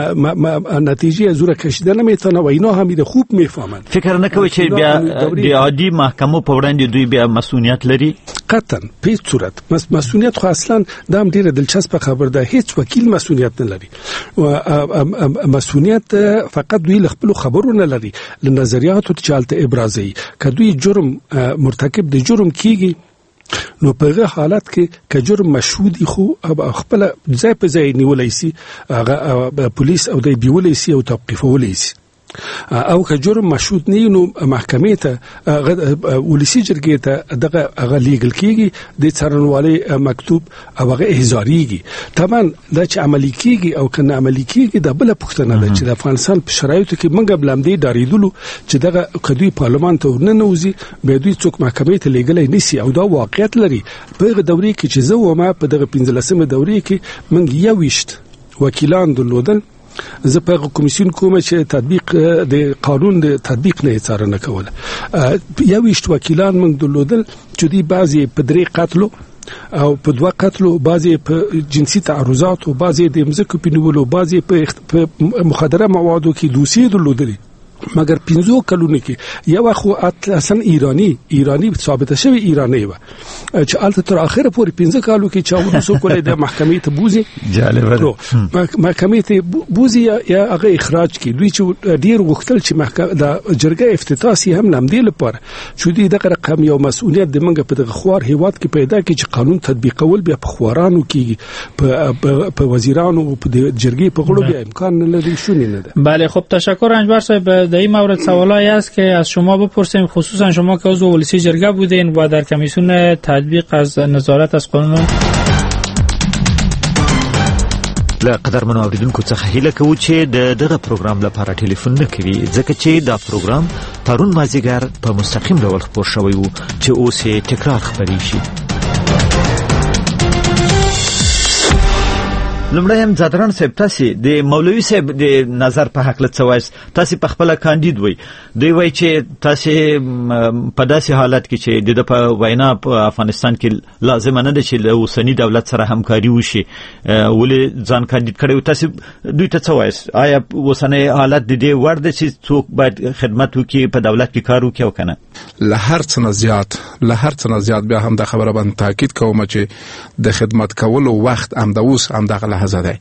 نتیجه از او را کشیده نمیتونه و اینا هم خوب میفهمن. فکر نکوي چې بیا د عادي محکمو په وړاندې دوی بیا مسئولیت لري؟ قطعا په هیڅ صورت مسئولیت خو اصلا دا هم ډیره دلچسپه خبر ده، هیڅ وکیل مسئولیت نه لري و مسئولیت فقط دوی خپل خبرو نه لري لنظریاتو چې حالت ابرازي که دوی جرم مرتکب د جرم کیږي نو په هغه حالت کې که جرم مشهودی خو خپل ځای په ځای نیولای شي پولیس او د بیولای شي او توقیفولای شي، او که جرم مشهود نه نو محکمه ته ولسی جرګې ته دغه هغه لیګل کیږي د څارنوالي مکتوب او هغه احضاریږي. طبعا دا چې عملی کیږي او کنه عملی کیږي د بل پښتنه ده چې د افغانستان په شرایطو کې موږ بلمدي داریدلو چې دغه کدوې پارلمان ته نه نوځي به دوی څوک محکمه ته لیګل نشي او دا واقعیت لري. په دوري کې چې زه و ما په دغه 15مه دوري کې موږ یوشت وکیلان درلودل. زه په کمیسیون کوم چې تطبیق د قانون د تطبیق نه څارنه کوله. یوشت وکیلان موږ درلودل چې دی بعضی په 3 قتلو او په 2 قتلو، بعضی په جنسي تعرضات او بعضی د مزکو په نیولو، بعضی په مخدره موادو کې دوسیې درلودلې. مگر 15 کلونه کې یو خو اصلا ایرانی ثابت شوی ایرانی و چې البته تر اخره پورې 15 کالو کې چاو نسو کولای د محکمې ته بوزي جالب محکمې ته بوزي یا هغه اخراج کی دوی چې ډیر وختل چې محکمه د جرګه افتتاحي هم نمدې لپاره چې دې دغه رقم یو مسؤلیت د منګه په دغه خوار هیواد کې پیدا کی چې قانون تطبیقول بیا په خوارانو کې په وزیرانو او په جرګې په غړو بیا امکان نه لري شونې نه ده. بله خب تشکر رنجبر صاحب. در این مورد سوالایی است که از شما بپرسیم، خصوصا شما که عضو ولسی جرگه بودین و در کمیسیون تطبیق از نظارت از قانون له قدرمنو اوریدونکو څخه هیله کوو چې دغه پروګرام لپاره ټلیفون نه کوي ځکه چې دا پروګرام پرون مازیګر په مستقیم ډول خبر شوی وو چې اوس یې تکرار خبري شي. لمړی هم زادران صاحب تاسو د مولوي صاحب د نظر په حق لڅ وایس تاسو په خپل کاندید وای دوی وای چې تاسو په داسې حالت کې چې د په وینا په افغانستان کې لازم نه ده چې له اوسنی دولت سره همکاري وشي ولې ځان کاندید کړو تاسو دوی ته څه وایس آیا اوسنی حالت د دې ورده چې څوک باید خدمت وکړي په دولت کې کار وکړي او کنه له هر څه نه زیات بیا هم د خبره باندې تاکید کوم چې د خدمت کولو وخت هم د اوس هم د لحظه دی.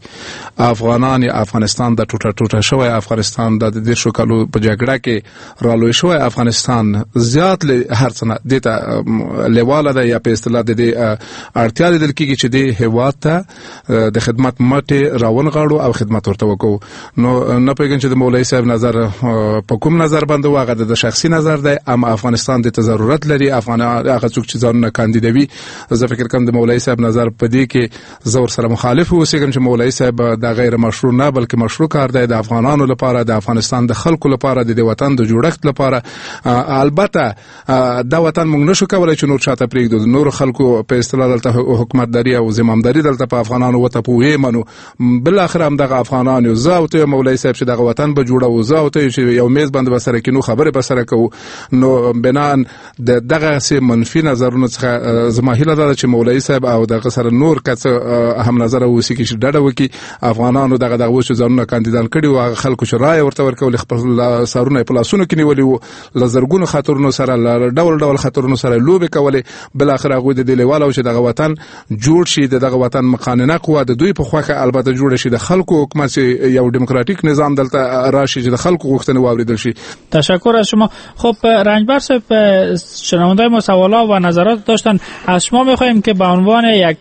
افغانستان د ټوټه شوی افغانستان د دې شو کالو په جګړه کې رالوي شوی افغانستان زیات له هر څه نه دته لیواله ده یا په اصطلاح د اړتیا لیدل کېږي چې د هیواد ته د خدمت مټه راون غاړو او خدمت ورته وکړو. نو نه پیګن چې د مولوي صاحب نظر په کوم نظر باندې واغه د شخصي نظر دی اما افغانستان د ضرورت لري هغه څوک چې ځانونه کاندیدوي زه فکر کوم د مولوي صاحب نظر په دې کې زور سره مخالف اوسېږم چې مولوي صاحب دا غیر مشروع نه بلکې مشروع کار دی د افغانانو لپاره د افغانستان د خلکو لپاره د وطن د جوړښت لپاره. البته دا وطن موږ نشو کولای چې نور شاته پرېږدو نور خلکو په اصطلاح دلته حکومتداري او زمامداري دلته په افغانانو وته پوهې منو بل اخر هم دغه افغانانو زاوته مولوي صاحب چې دغه وطن به جوړو زاوته چې یو میز باندې بسره کې نو خبره بسره کوو نو بنان دغه سي منفي نظرونو څخه زماهله ده چې مولوي صاحب او دغه سره نور کڅ هم نظر اوسې کې ډډه وکي افغانانو دغه وښو ځانونه کاندیدان کړي او خلکو چې رائے ورته ورکول خپل سارونه په لاسونو کې نیولې وو لزرګونو خطرونو سره ډول خطرونو سره لوبې کولې بل اخر هغه د دیلوالو چې دغه وطن جوړ شي دغه وطن مقاننه قوه د دوی په خوخه البته جوړ شي د خلکو حکومت یو دیموکراتیک نظام دلته راشي چې د خلکو غوښتنې واوریدل شي. تشکر از شما. خب رنجبر صاحب شنوندگان ما سوالات و نظرات داشتن از شما می‌خوایم که به عنوان یک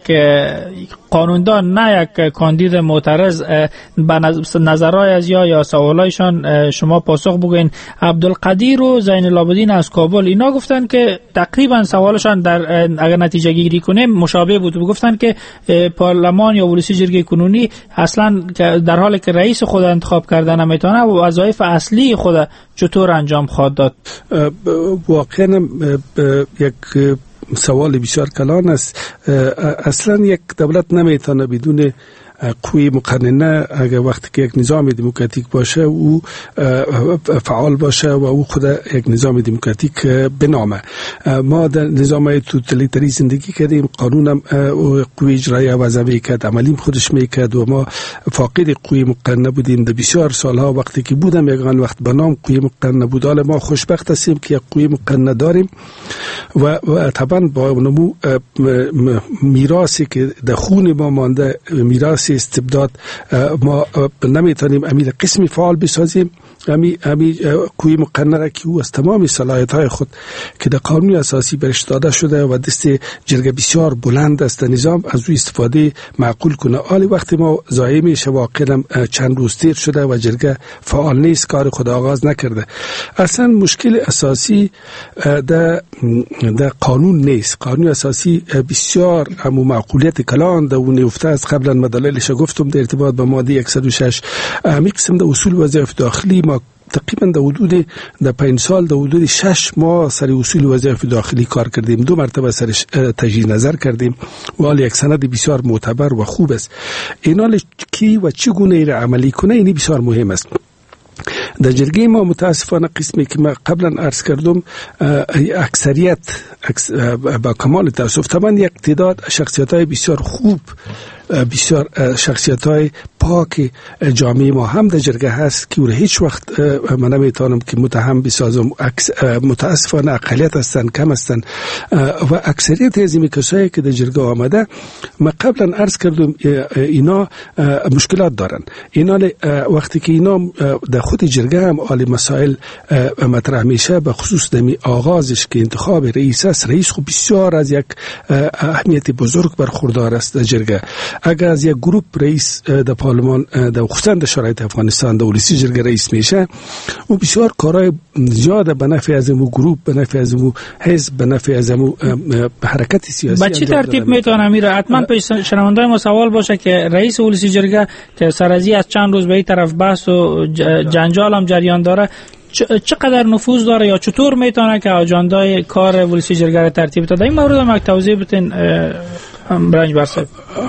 قانوندان نه یک کاندید معترض به نظرهای از یا سوالایشان شما پاسخ بگوین. عبدالقدیر و زین العابدین از کابل اینا گفتن که تقریبا سوالشان در اگر نتیجه گیری کنیم مشابه بود. گفتن که پارلمان یا ولسی جرگه کنونی اصلا در حالی که رئیس خود انتخاب کردن نمیتونه و وظایف اصلی خود چطور انجام خواهد داد؟ واقعا یک سوال بسیار کلان است. اصلا یک دولت نمیتونه بدون قوی مقننه اگر وقتی که یک نظام دموکراتیک باشه او فعال باشه و او خود یک نظام دموکراتیک بنامه. ما در نظام توتالیتری زندگی کردیم قانونم قوی اجرایی وضعی کرد عملیم خودش میکرد و ما فاقد قوی مقننه بودیم. در بسیار سالها وقتی که بودم یگان وقت بنام قوی مقننه بود. حالا ما خوشبخت هستیم که یک قوی مقننه داریم و طبعا با نمو میراثی که در خون ما مانده میراث استبداد ما نمیتونیم امیر قسمی فعال بسازیم. امی قوی مقننه که او از تمام صلاحیت‌های خود که در قانون اساسی برش داده شده و دست جرگه بسیار بلند است نظام از او استفاده معقول کنه. حالی وقتی ما ضایع میشه واقعا چند روز تیر شده و جرگه فعال نیست کار خود آغاز نکرده. اصلا مشکل اساسی در قانون نیست. قانون اساسی بسیار همو معقولیت کلان در اون افته از قبلا مدللش گفتم در ارتباط با ماده 106 می قسم در اصول وظایف داخلی ما تقریبا در حدود در 5 سال در حدود 6 ماه سر اصول وظایف داخلی کار کردیم. 2 مرتبه سرش تجدید نظر کردیم و حال یک سند بسیار معتبر و خوب است. اینا کی و چگونه را عملی کنه اینی بسیار مهم است. در جرگه ما متاسفانه قسمی که ما قبلا عرض کردم اکثریت با کمال تاسف طبعا یک تعداد شخصیت‌های بسیار خوب بسیار شخصیت‌های پاک جامعه ما هم در جرگه هست که هیچ وقت من نمیتونم که متهم بسازم. متاسفانه اقلیت هستن کم هستن و اکثریت از این کسایی که در جرگه آمده ما قبلا عرض کردم اینا مشکلات دارن. اینا وقتی که اینا در خود جرگه جرگه هم عالی مسائل مطرح میشه، به خصوص دمی آغازش که انتخاب رئیس است. رئیس خب بسیار از یک اهمیت بزرگ برخوردار است در جرگه. اگر از یک گروپ رئیس در پارلمان در خصوصا در شرایط افغانستان در ولسی جرگه رئیس میشه، او بسیار کارهای زیاد به نفع از مو گروپ، به نفع از مو حزب، به نفع از مو حرکت سیاسی. به چه ترتیب میتونه میره؟ حتما پیش شنونده ما سوال باشه که رئیس ولسی جرگه که سرازی از چند روز به این طرف بحث و جنجال هم جریان داره، چقدر نفوذ داره یا چطور میتونه که آجندای کار ولسی جرگه را ترتیب بده؟ این مورد هم توضیح بدین رنجبر صاحب.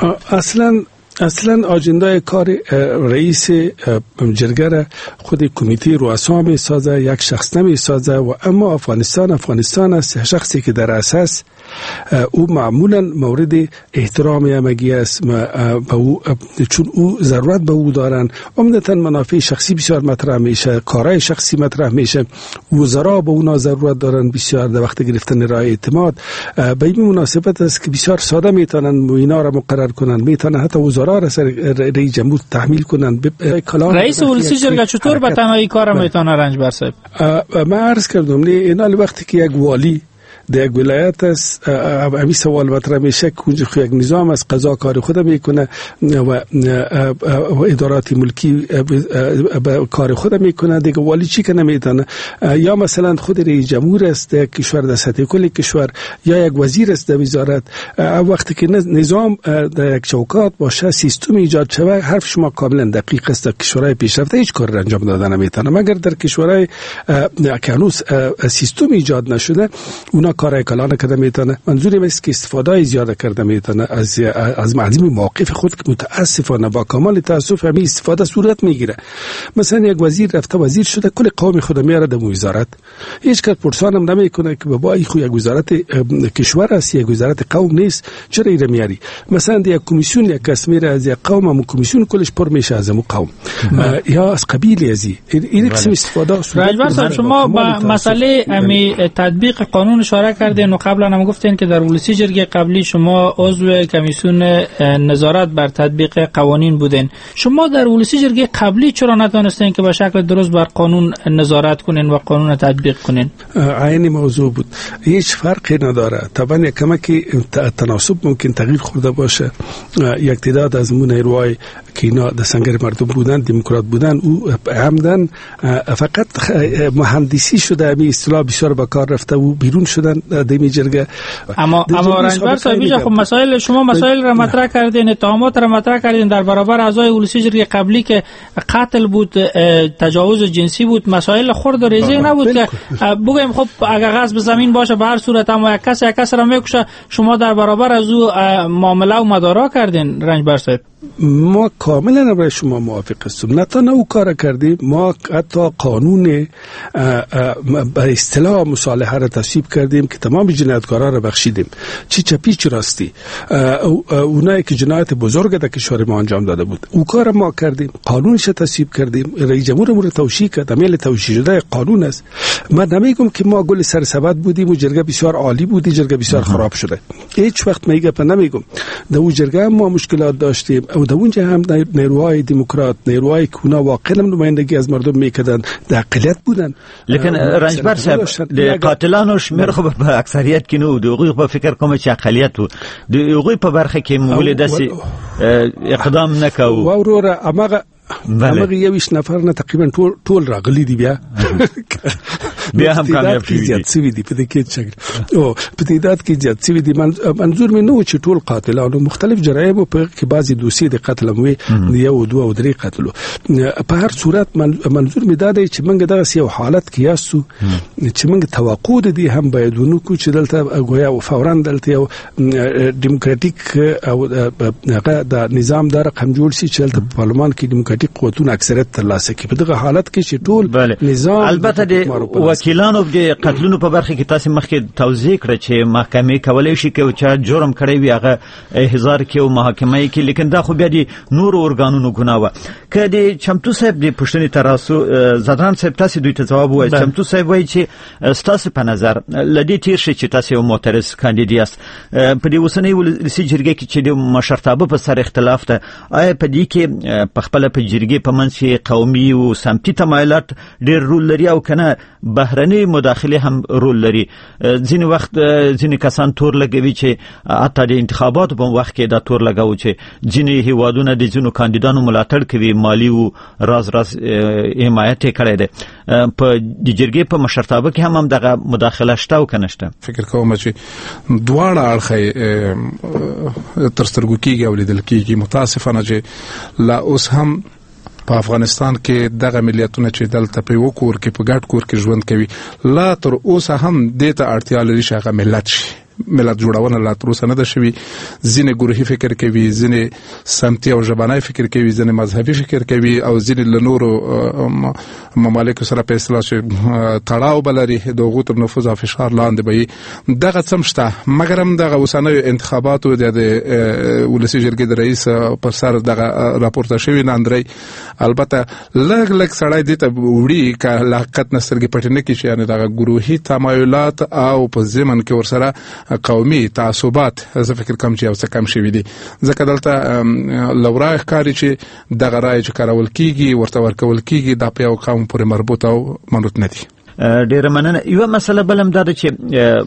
اصلا آجندای کار رئیس جرگه را خود کمیته رؤسا می سازه، یک شخص نمی سازه. و اما افغانستان است، شخصی که در اساس او معمولا مورد احترام همگی است، چون او ضرورت به او دارن. عمدتا منافع شخصی بسیار مطرح میشه، کارهای شخصی مطرح میشه، وزرا به اونا ضرورت دارن بسیار در وقت گرفتن رای اعتماد. به این مناسبت است که بسیار ساده میتونن اینا را مقرر کنن، میتونن حتی وزرا را سر رئیس جمهور تحمیل کنن. رئیس ولسی جرگه چطور به تنهایی کار میتونه رنجبر صاحب؟ من عرض کردم اینا وقتی که یک والی در یک ولایت است، همین سوال مطرح میشه که یک نظام از قضا کار خود میکنه و ادارات ملکی کار خود میکنه، دیگه والی چی که نمیتونه. یا مثلا خود رئیس جمهور است در کشور، در سطح کل کشور، یا یک وزیر است در وزارت. وقتی که نظام در یک چوکات باشه، سیستم ایجاد شود، حرف شما کاملا دقیق است. در کشورهای پیشرفته هیچ کار انجام دادن نمیتونه، مگر در کشورهای که هنوز سیستم ایجاد نشده اونا کارهای کلان کرده میتونه. منظورم است که استفاده زیاده کرده میتونه از معظم موقف خود که متاسفانه با کمال تاسف همین استفاده صورت میگیره. مثلا یک وزیر رفته وزیر شده، کل قوم خود میاره در وزارت، هیچ کس پرسانم نمیکنه که بابا این خو یک وزارت کشور است، یک وزارت قوم نیست، چرا ایره میاری؟ مثلا یک کمیسیون یک کس میره از یک قوم، هم کمیسیون کلش پر میشه از اون قوم یا از قبیله ازی. این قسم استفاده صورت. شما با مسئله تطبیق قانون اشاره کردین و قبلا هم گفتین که در ولسی جرگه قبلی شما عضو کمیسیون نظارت بر تطبیق قوانین بودین. شما در ولسی جرگه قبلی چرا نتونستین که به شکل درست بر قانون نظارت کنین و قانون تطبیق کنین؟ عین موضوع بود، هیچ فرقی نداره. طبعا یک کمکی تناسب ممکن تغییر خورده باشه. یک تعداد از نیروهای که اینا در سنگر مردم بودن، دموکرات بودن، او عمدن فقط مهندسی شده، همین اصطلاح بسیار به کار رفته و بیرون شدن دمی جرگه. اما رنجبر صاحب خب مسائل شما مسائل را مطرح کردین، اتهامات را مطرح کردین در برابر اعضای ولسی جرگه قبلی که قتل بود، تجاوز جنسی بود، مسائل خرد و ریزه نبود که بگیم خب اگر غصب زمین باشه به هر صورت اما یک کس را میکشه. شما در برابر از او معامله و مدارا کردین رنجبر صاحب. ما کاملا برای شما موافق هستم. نه تنها او کار کردیم، ما حتی قانون به اصطلاح مصالحه را تصویب کردیم که تمام جنایتکاران را بخشیدیم، چی چپی چی راستی. اونایی که جنایت بزرگ در کشور ما انجام داده بود او کار ما کردیم، قانونش تصویب کردیم. رئیس جمهور امور توشیح کرد، عمل توشیح شده قانون است. من نمیگم که ما گل سرسبد بودیم و جرگه بسیار عالی بودی، جرگه بسیار خراب شده، هیچ وقت میگم نمیگم. در اون جرگه ما مشکلات داشتیم و در اونجا هم نیروهای دموکرات، نیروهای که اونا واقعا نمایندگی از مردم میکردن، در اقلیت بودن. لیکن رنجبر صاحب قاتلانو شمیر خو په اکثریت کې نو د هغوی په فکر کوم چې اقلیت وو، د هغوی په برخه کې مولې داسې اقدام نکاو. و وروره امغه یویش نفر نه تقریبا ټول راغلي دي بیا هم کامیاب شوی دي په دې کې شکل او په تعداد کې زیات شوی دي. منظور مې نو چې ټول قاتلانو مختلف جرایم په کې بعضی دوسیې د قتل مو یو دوه او درې قتلو. په هر صورت منظور مې دا دی چې موږ دغه یو حالت کې یاسو چې موږ توقع دي هم باید ونکو چې دلته گویا او فورا دلته یو دیموکراتیک او د نظام د رقم جوړ شي چې دلته په پارلمان کې دیموکراتیک قوتونه اکثریت ترلاسه کوي. په دغه حالت کې چې ټول نظام البته د وکیلانو د قتلونو په برخه کې تاسو مخکې توضیح کړ چې محکمې کولای شي چې جرم کړی وي هغه احضار کې او محاکمه کې، لیکن دا خو بیا د نور ارګانونو ګناه و. که د چمتو صاحب د پوښتنې تراسو زدران صاحب تاسو دوی ته جواب وایي. چمتو صاحب وایي چې ستاسو په نظر لدی تیر شي چې تاسو یو معترض کاندید یاست په دې اوسنۍ ولسي جرګې کې چې د مشرتابه په سر اختلاف ده، آیا په دې کې په خپل په جرګې په منځ کې قومي او سمتي تمایلات ډېر رول لري او کنه بهرني مداخله هم رول لري؟ ځینې وخت ځینې کسان تور لګوي چې حتی د انتخاباتو په وخت کې دا تور لګاو چې ځینې هیوادونه د ځینو کاندیدانو ملاتړ کوي، مالی او راز حمایت کړي ده. په د جرګې په مشرتابه کې هم دغه مداخله شته او کنه شته؟ فکر کوم چې دواړه اړخې تر سترګو کېږي او لیدل کېږي. متاسفانه چې لا اوس هم په افغانستان کې دغه ملیتونه چې دلته په یو کور کې په ګډ کور کې ژوند کوي لا تر اوسه هم دې ته اړتیا لري چې هغه ملت شي. ملت جوړونه لا تر اوسه نه ده شوي. ځینې ګروهي فکر کوي، ځینې سمتي او ژبنی فکر کوي، ځینې مذهبي فکر کوي او ځینې له نورو ممالکو سره په اصطلاح چې تړاو بلري د هغو تر نفوذ او فشار لاندې به وي. دغه څه هم شته، مګر هم دغه اوسنیو انتخاباتو د ولسي جرګې د رئیس پر سر دغه راپورته شوي ناندرۍ البته لږ سړی دې ته وړي که له حقیقت نه سترګې پټې نه کړي چې یعنې دغه ګروهي تمایلات او په ضمن کې ورسره قومي تعصبات زه فکر کوم چې یو څه کم شوي دي. ځکه دلته له ورایه ښکاري چې دغه رایې چې کارول کېږي ورته ورکول کېږي دا په یو قوم پورې مربوط او منوط نه دي. ډیره مننه. یو مسله بل هم دا ده چې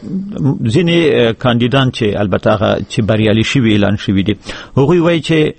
ځینې کاندیدان چې البته هغه چې بریالي شوي اعلان شوي دي هغوی وایي چې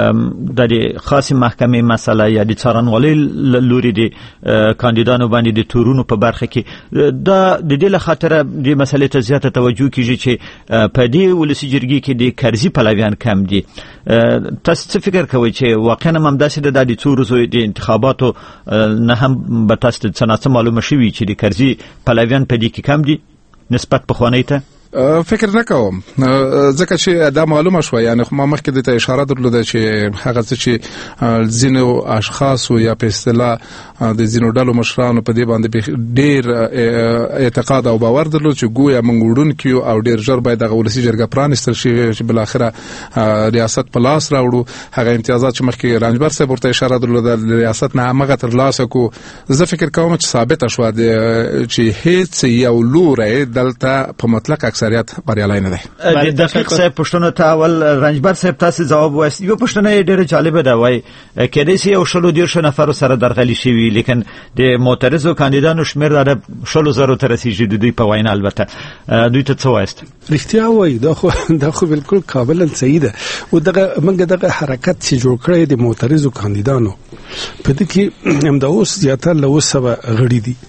د خاص محکمې مسله یا د څارنوالۍ لوري د کاندیدانو باندې د تورونو په برخه کې دا د دې له خاطره د مسلې ته زیاته توجه کیږي چې په دې ولسي جرګې کې د کرزي پلویان کم دي. تاسو څه فکر کوئ چې واقعا هم همداسې ده د څو ورځو د انتخاباتو نه هم به تاسو ته څه ناڅه معلومه شوي چې د کرزي پلویان په دې کې کم دي نسبت پخوانۍ ته؟ فکر نه کوم، ځکه چې دا معلومه شوه. یعنی خو ما مخکې دې ته اشاره درلوده چې هغه څه چې ځینو اشخاصو یا په اصطلاح د ځینو ډلو مشرانو په دې باندې ډېر اعتقاد او باور درلود چې ګویا موږ وړونکي او ډېر ژر باید دغه ولسي جرګه پرانیستل شي چې بالاخره ریاست په لاس راوړو. هغه امتیازات چې مخکې رنجبر صاحب ورته اشاره درلوده ریاست نه همغه ترلاسه کړو. زه فکر کوم چې ثابته شوه چې هیڅ یو لوری دلته په مطلق اکثریت بریالي نه دی. د دقیق صاحب پښتنو ته اول رنجبر صاحب تاسو جواب وایي. یو پښتنه ډېر جالب ده، وایي کله چې یو شلو ډیر شنه نفر سره درغلي شي لیکن د معترضو کاندیدانو شمیر د 100,000 تر رسیدي دوی په وینا. البته دوی ته څه وایست؟ رښتیا وایي دا خو بالکل قابل صحیح ده. او دغه حرکت چې جوړ کړی د معترضو کاندیدانو په دې کې هم د اوس زیاتره له وسه غړي دي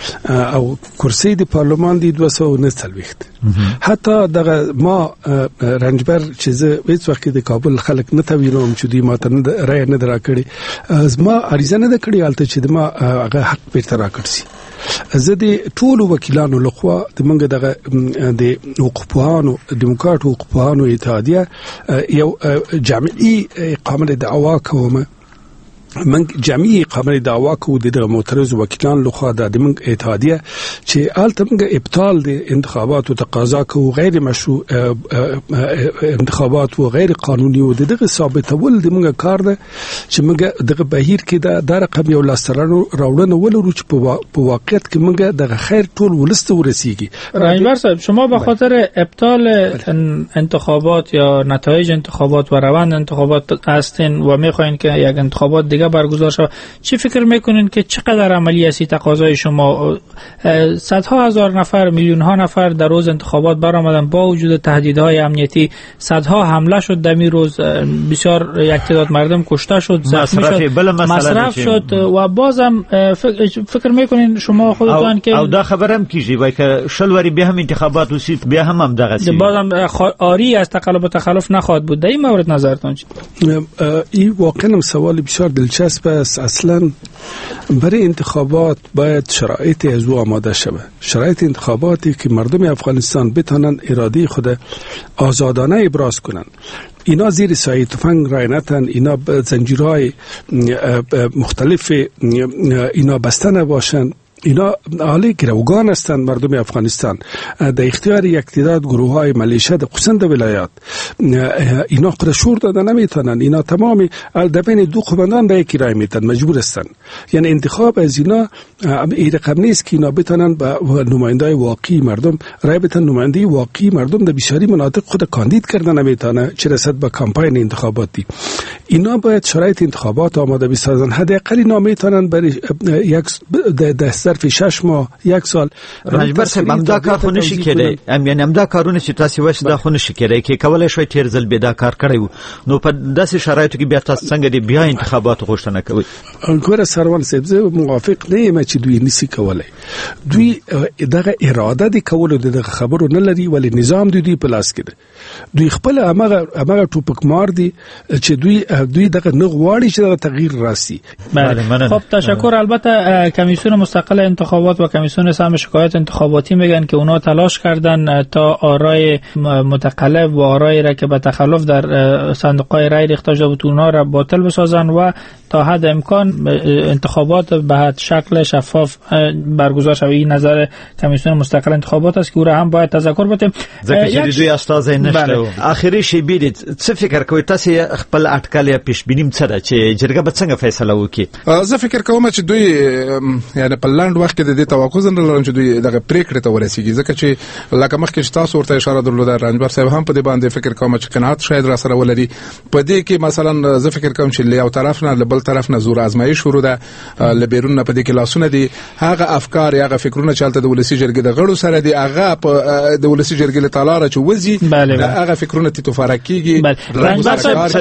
او کرسي د پارلمان دی 290. حتی دغه ما رنجبر چې زه هیڅ وخت د کابل خلک نه توینم چې دوی ماته نه رای نه درکړي، ما اړیزه نه کړې الته چې ما هغه حق بیرته راکړ سي. زه د ټولو وکیلانو لخوا د منګه دغه د حقوقپوهانو دیموکرات حقوقپوهانو اتحادیه یو جمعي اقامه دعوا کوم. من جمعي قامه دعوا کو د معترض وکیلان لخوا د منګ اتحادیه چې آلته منګ ابطال د انتخابات او تقاضا کو غیر مشروع انتخابات او غیر قانوني او دغه ثابتول د منګ کار ده چې منګ دغه بهیر کې د رقم یو لاسترانو راوړنه ولرو چې په واقعیت کې منګ دغه خیر ټول ولست ورسیږي. رنجبر صاحب شما به خاطر ابطال انتخابات یا نتایج انتخابات و روند انتخابات هستین و میخواین که یک انتخابات دیگه برگزار شود، چی فکر میکنین که چقدر عملی است تقاضای شما؟ صدها هزار نفر، میلیون ها نفر در روز انتخابات برآمدن، با وجود تهدیدهای امنیتی صدها حمله شد، در روز بسیار یک تعداد مردم کشته شد، زخمی شد، مصرف شد و بازم فکر میکنین شما خودتان که او دا خبرم کیږي وای که شلوری به هم انتخابات وسید به هم دغه سی بازم آری از تقلب و تخلف نخواهد بود. در این مورد نظرتان چیه؟ این واقعا سوال بسیار دلچسب است. اصلا برای انتخابات باید شرایط از او آماده شود، شرایط انتخاباتی که مردم افغانستان بتانند اراده خود آزادانه ابراز کنند. اینا زیر سایه تفنگ رای نتن، اینا زنجیرهای مختلف اینا بسته نباشند، اینا حالی گروگان هستند. مردم افغانستان در اختیار یک تعداد گروه های ملیشه در خصوصا در ولایات اینا قرشور دادن نمیتونن. اینا تمامی دبین دو قومندان به یکی رای میتن، مجبور هستن. یعنی انتخاب از اینا این رقم نیست که اینا بتونن به نماینده واقعی مردم رای بدن. نماینده واقعی مردم در بسیاری مناطق خود کاندید کردن نمیتونه، چه رسد به کمپاین انتخاباتی. اینا باید شرایط انتخابات آماده بسازن. حداقل اینا میتونن برای یک ظرف 6 ماه 1 سال رنجبر صاحب همدا کار خو نشي کېدای. یعنی همدا کارونه چې تاسو وښه دا خو نشي کېدای کې کولای شوی تیر ځل به دا کار کړی نو په داسې شرایطو کې بیا تاسو څنګه دی بیا انتخابات غوښتنه کوي؟ ګوره سروان صاحب زه موافق نه یم چې دوی نشي کولای. دوی دغه اراده د کولو دغه خبرو نه لري، ولی نظام دوی په لاس کې دی. دوی خپل هغه ټوپک مار دي چې دوی دغه نه غواړي چې دغه تغییر راسي. خب تشکر. البته کمیسیون مستقل انتخابات و کمیسیون سهم شکایت انتخاباتی میگن که اونا تلاش کردن تا آرای متقلب و آرای را که به تخلف در صندوق‌های رای ریخته شده بود اونا را باطل بسازن و تا حد امکان انتخابات به حد شکل شفاف برگزار شود. این نظر کمیسیون مستقل انتخابات است که او را هم باید تذکر بدیم. ځکه چې دوی استازی نشته. اخري شی بیرید څه فکر کوي تاسو خپل اټکل یا پیش بینیم څه ده چې جرګه به څنګه فیصله وکړي؟ زه فکر کوم چې دوی یعنی په لاند وخت کې د دې توقع لرم چې دوی دغه پریکړه ته ورسیږي. ځکه چې لکه مخکې چې تاسو ورته اشاره درلوده رنجبر صاحب هم په دې باندې فکر کوم چې قناعت شاید را سره ولري په دې کې. مثلا زه فکر کوم چې له یو طرف نه له بل طرف نه زور آزمایش شروع ده، له بیرون نه په دې کې لاسونه دي. هغه افکار هغه فکرونه چې د ولسی جرګې د غړو سره دي هغه د ولسی جرګې له تعالی چې وځي هغه فکرونه تفارقيږي. رنجبر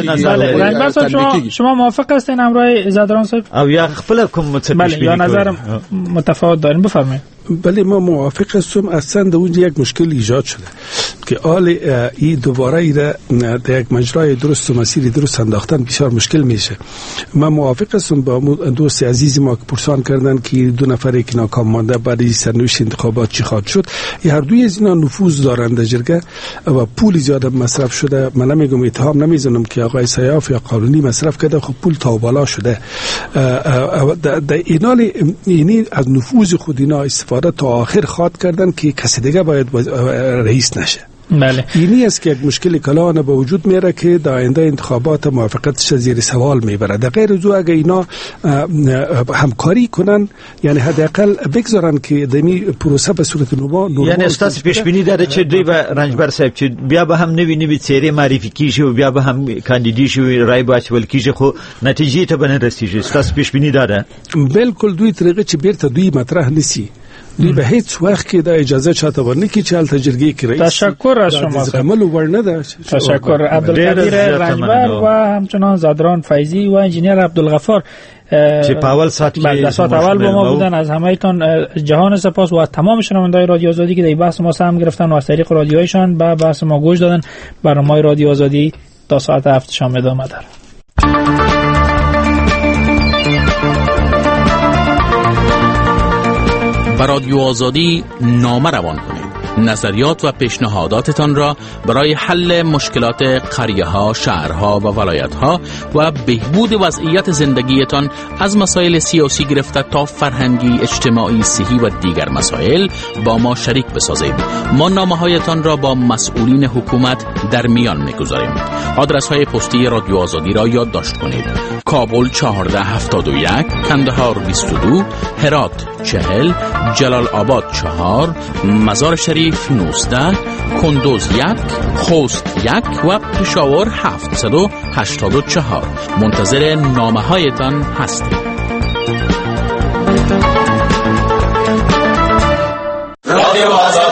صاحب شما موافق هستین همراه زدران صاحب او یا خپل کوم بله یا نظر متفاوت دارین؟ بفرمایید. بله ما موافق هستم. اصلا در اونجا یک مشکل ایجاد شده که آل ای دوباره ایره در یک مجرای درست و مسیر درست انداختن بسیار مشکل میشه. من موافق هستم با دوست عزیزی ما که پرسان کردن که 2 نفری که ناکام مانده بعد از سرنوشت انتخابات چی خواهد شد. هر دوی از اینا نفوذ دارند در جرگه و پول زیاد مصرف شده. من نمیگم اتهام نمیزنم که آقای سیاف یا قانونی مصرف کرده، خب پول تا بالا شده. در اینال اینی از نفوذ خود اینا استفاده تا آخر خواد کردن که کسی دیگه باید رئیس نشه. بله. اینی است که یک مشکل کلان به وجود میاره که در آینده انتخابات موافقتش زیر سوال میبره. در غیر از او اگه اینا همکاری کنن یعنی حداقل بگذارن که دمی پروسه به صورت نورمال یعنی استاس پیش بینی داره چې دوی به رنجبر صاحب چې بیا به هم نوی چهره معرفي کیږي او بیا به هم کاندیدی شي رای باچول کیږي خو نتیجې ته به نه رسیږي. استاس پیش بینی داره بالکل دوی طریقه چې بیرته دوی مطرح نسی. دوی به هیچ وقت که دا اجازه چاته ورنه کی چال تجربه کی رئیس. تشکر از شما. عمل ورنه ده. تشکر عبدالقدیر رنجبر و همچنان زدران فیضی و انجینیر عبدالغفار چې په اول ساعت کې اول با ما بودن. از همه‌تان جهان سپاس و از تمام شنوندگان رادیو آزادی که در بحث ما سهم گرفتن و از طریق رادیوهایشان به بحث ما گوش دادن. برنامه رادیو آزادی تا ساعت 7 شام ادامه داره. به رادیو آزادی نامه روان کنید. نظریات و پیشنهاداتتان را برای حل مشکلات قریه‌ها، شهرها و ولایت‌ها و بهبود وضعیت زندگیتان از مسائل سیاسی گرفته تا فرهنگی، اجتماعی، صحی و دیگر مسائل با ما شریک بسازید. ما نامه‌هایتان را با مسئولین حکومت در میان می‌گذاریم. آدرس‌های پستی رادیو آزادی را یادداشت کنید. کابل 1471، کندهار 22، هرات 40، جلال آباد 4، مزار شریف 19، کندوز 1، خوست 1 و پشاور 784. منتظر نامه هایتان هستیم. رادیو آزادی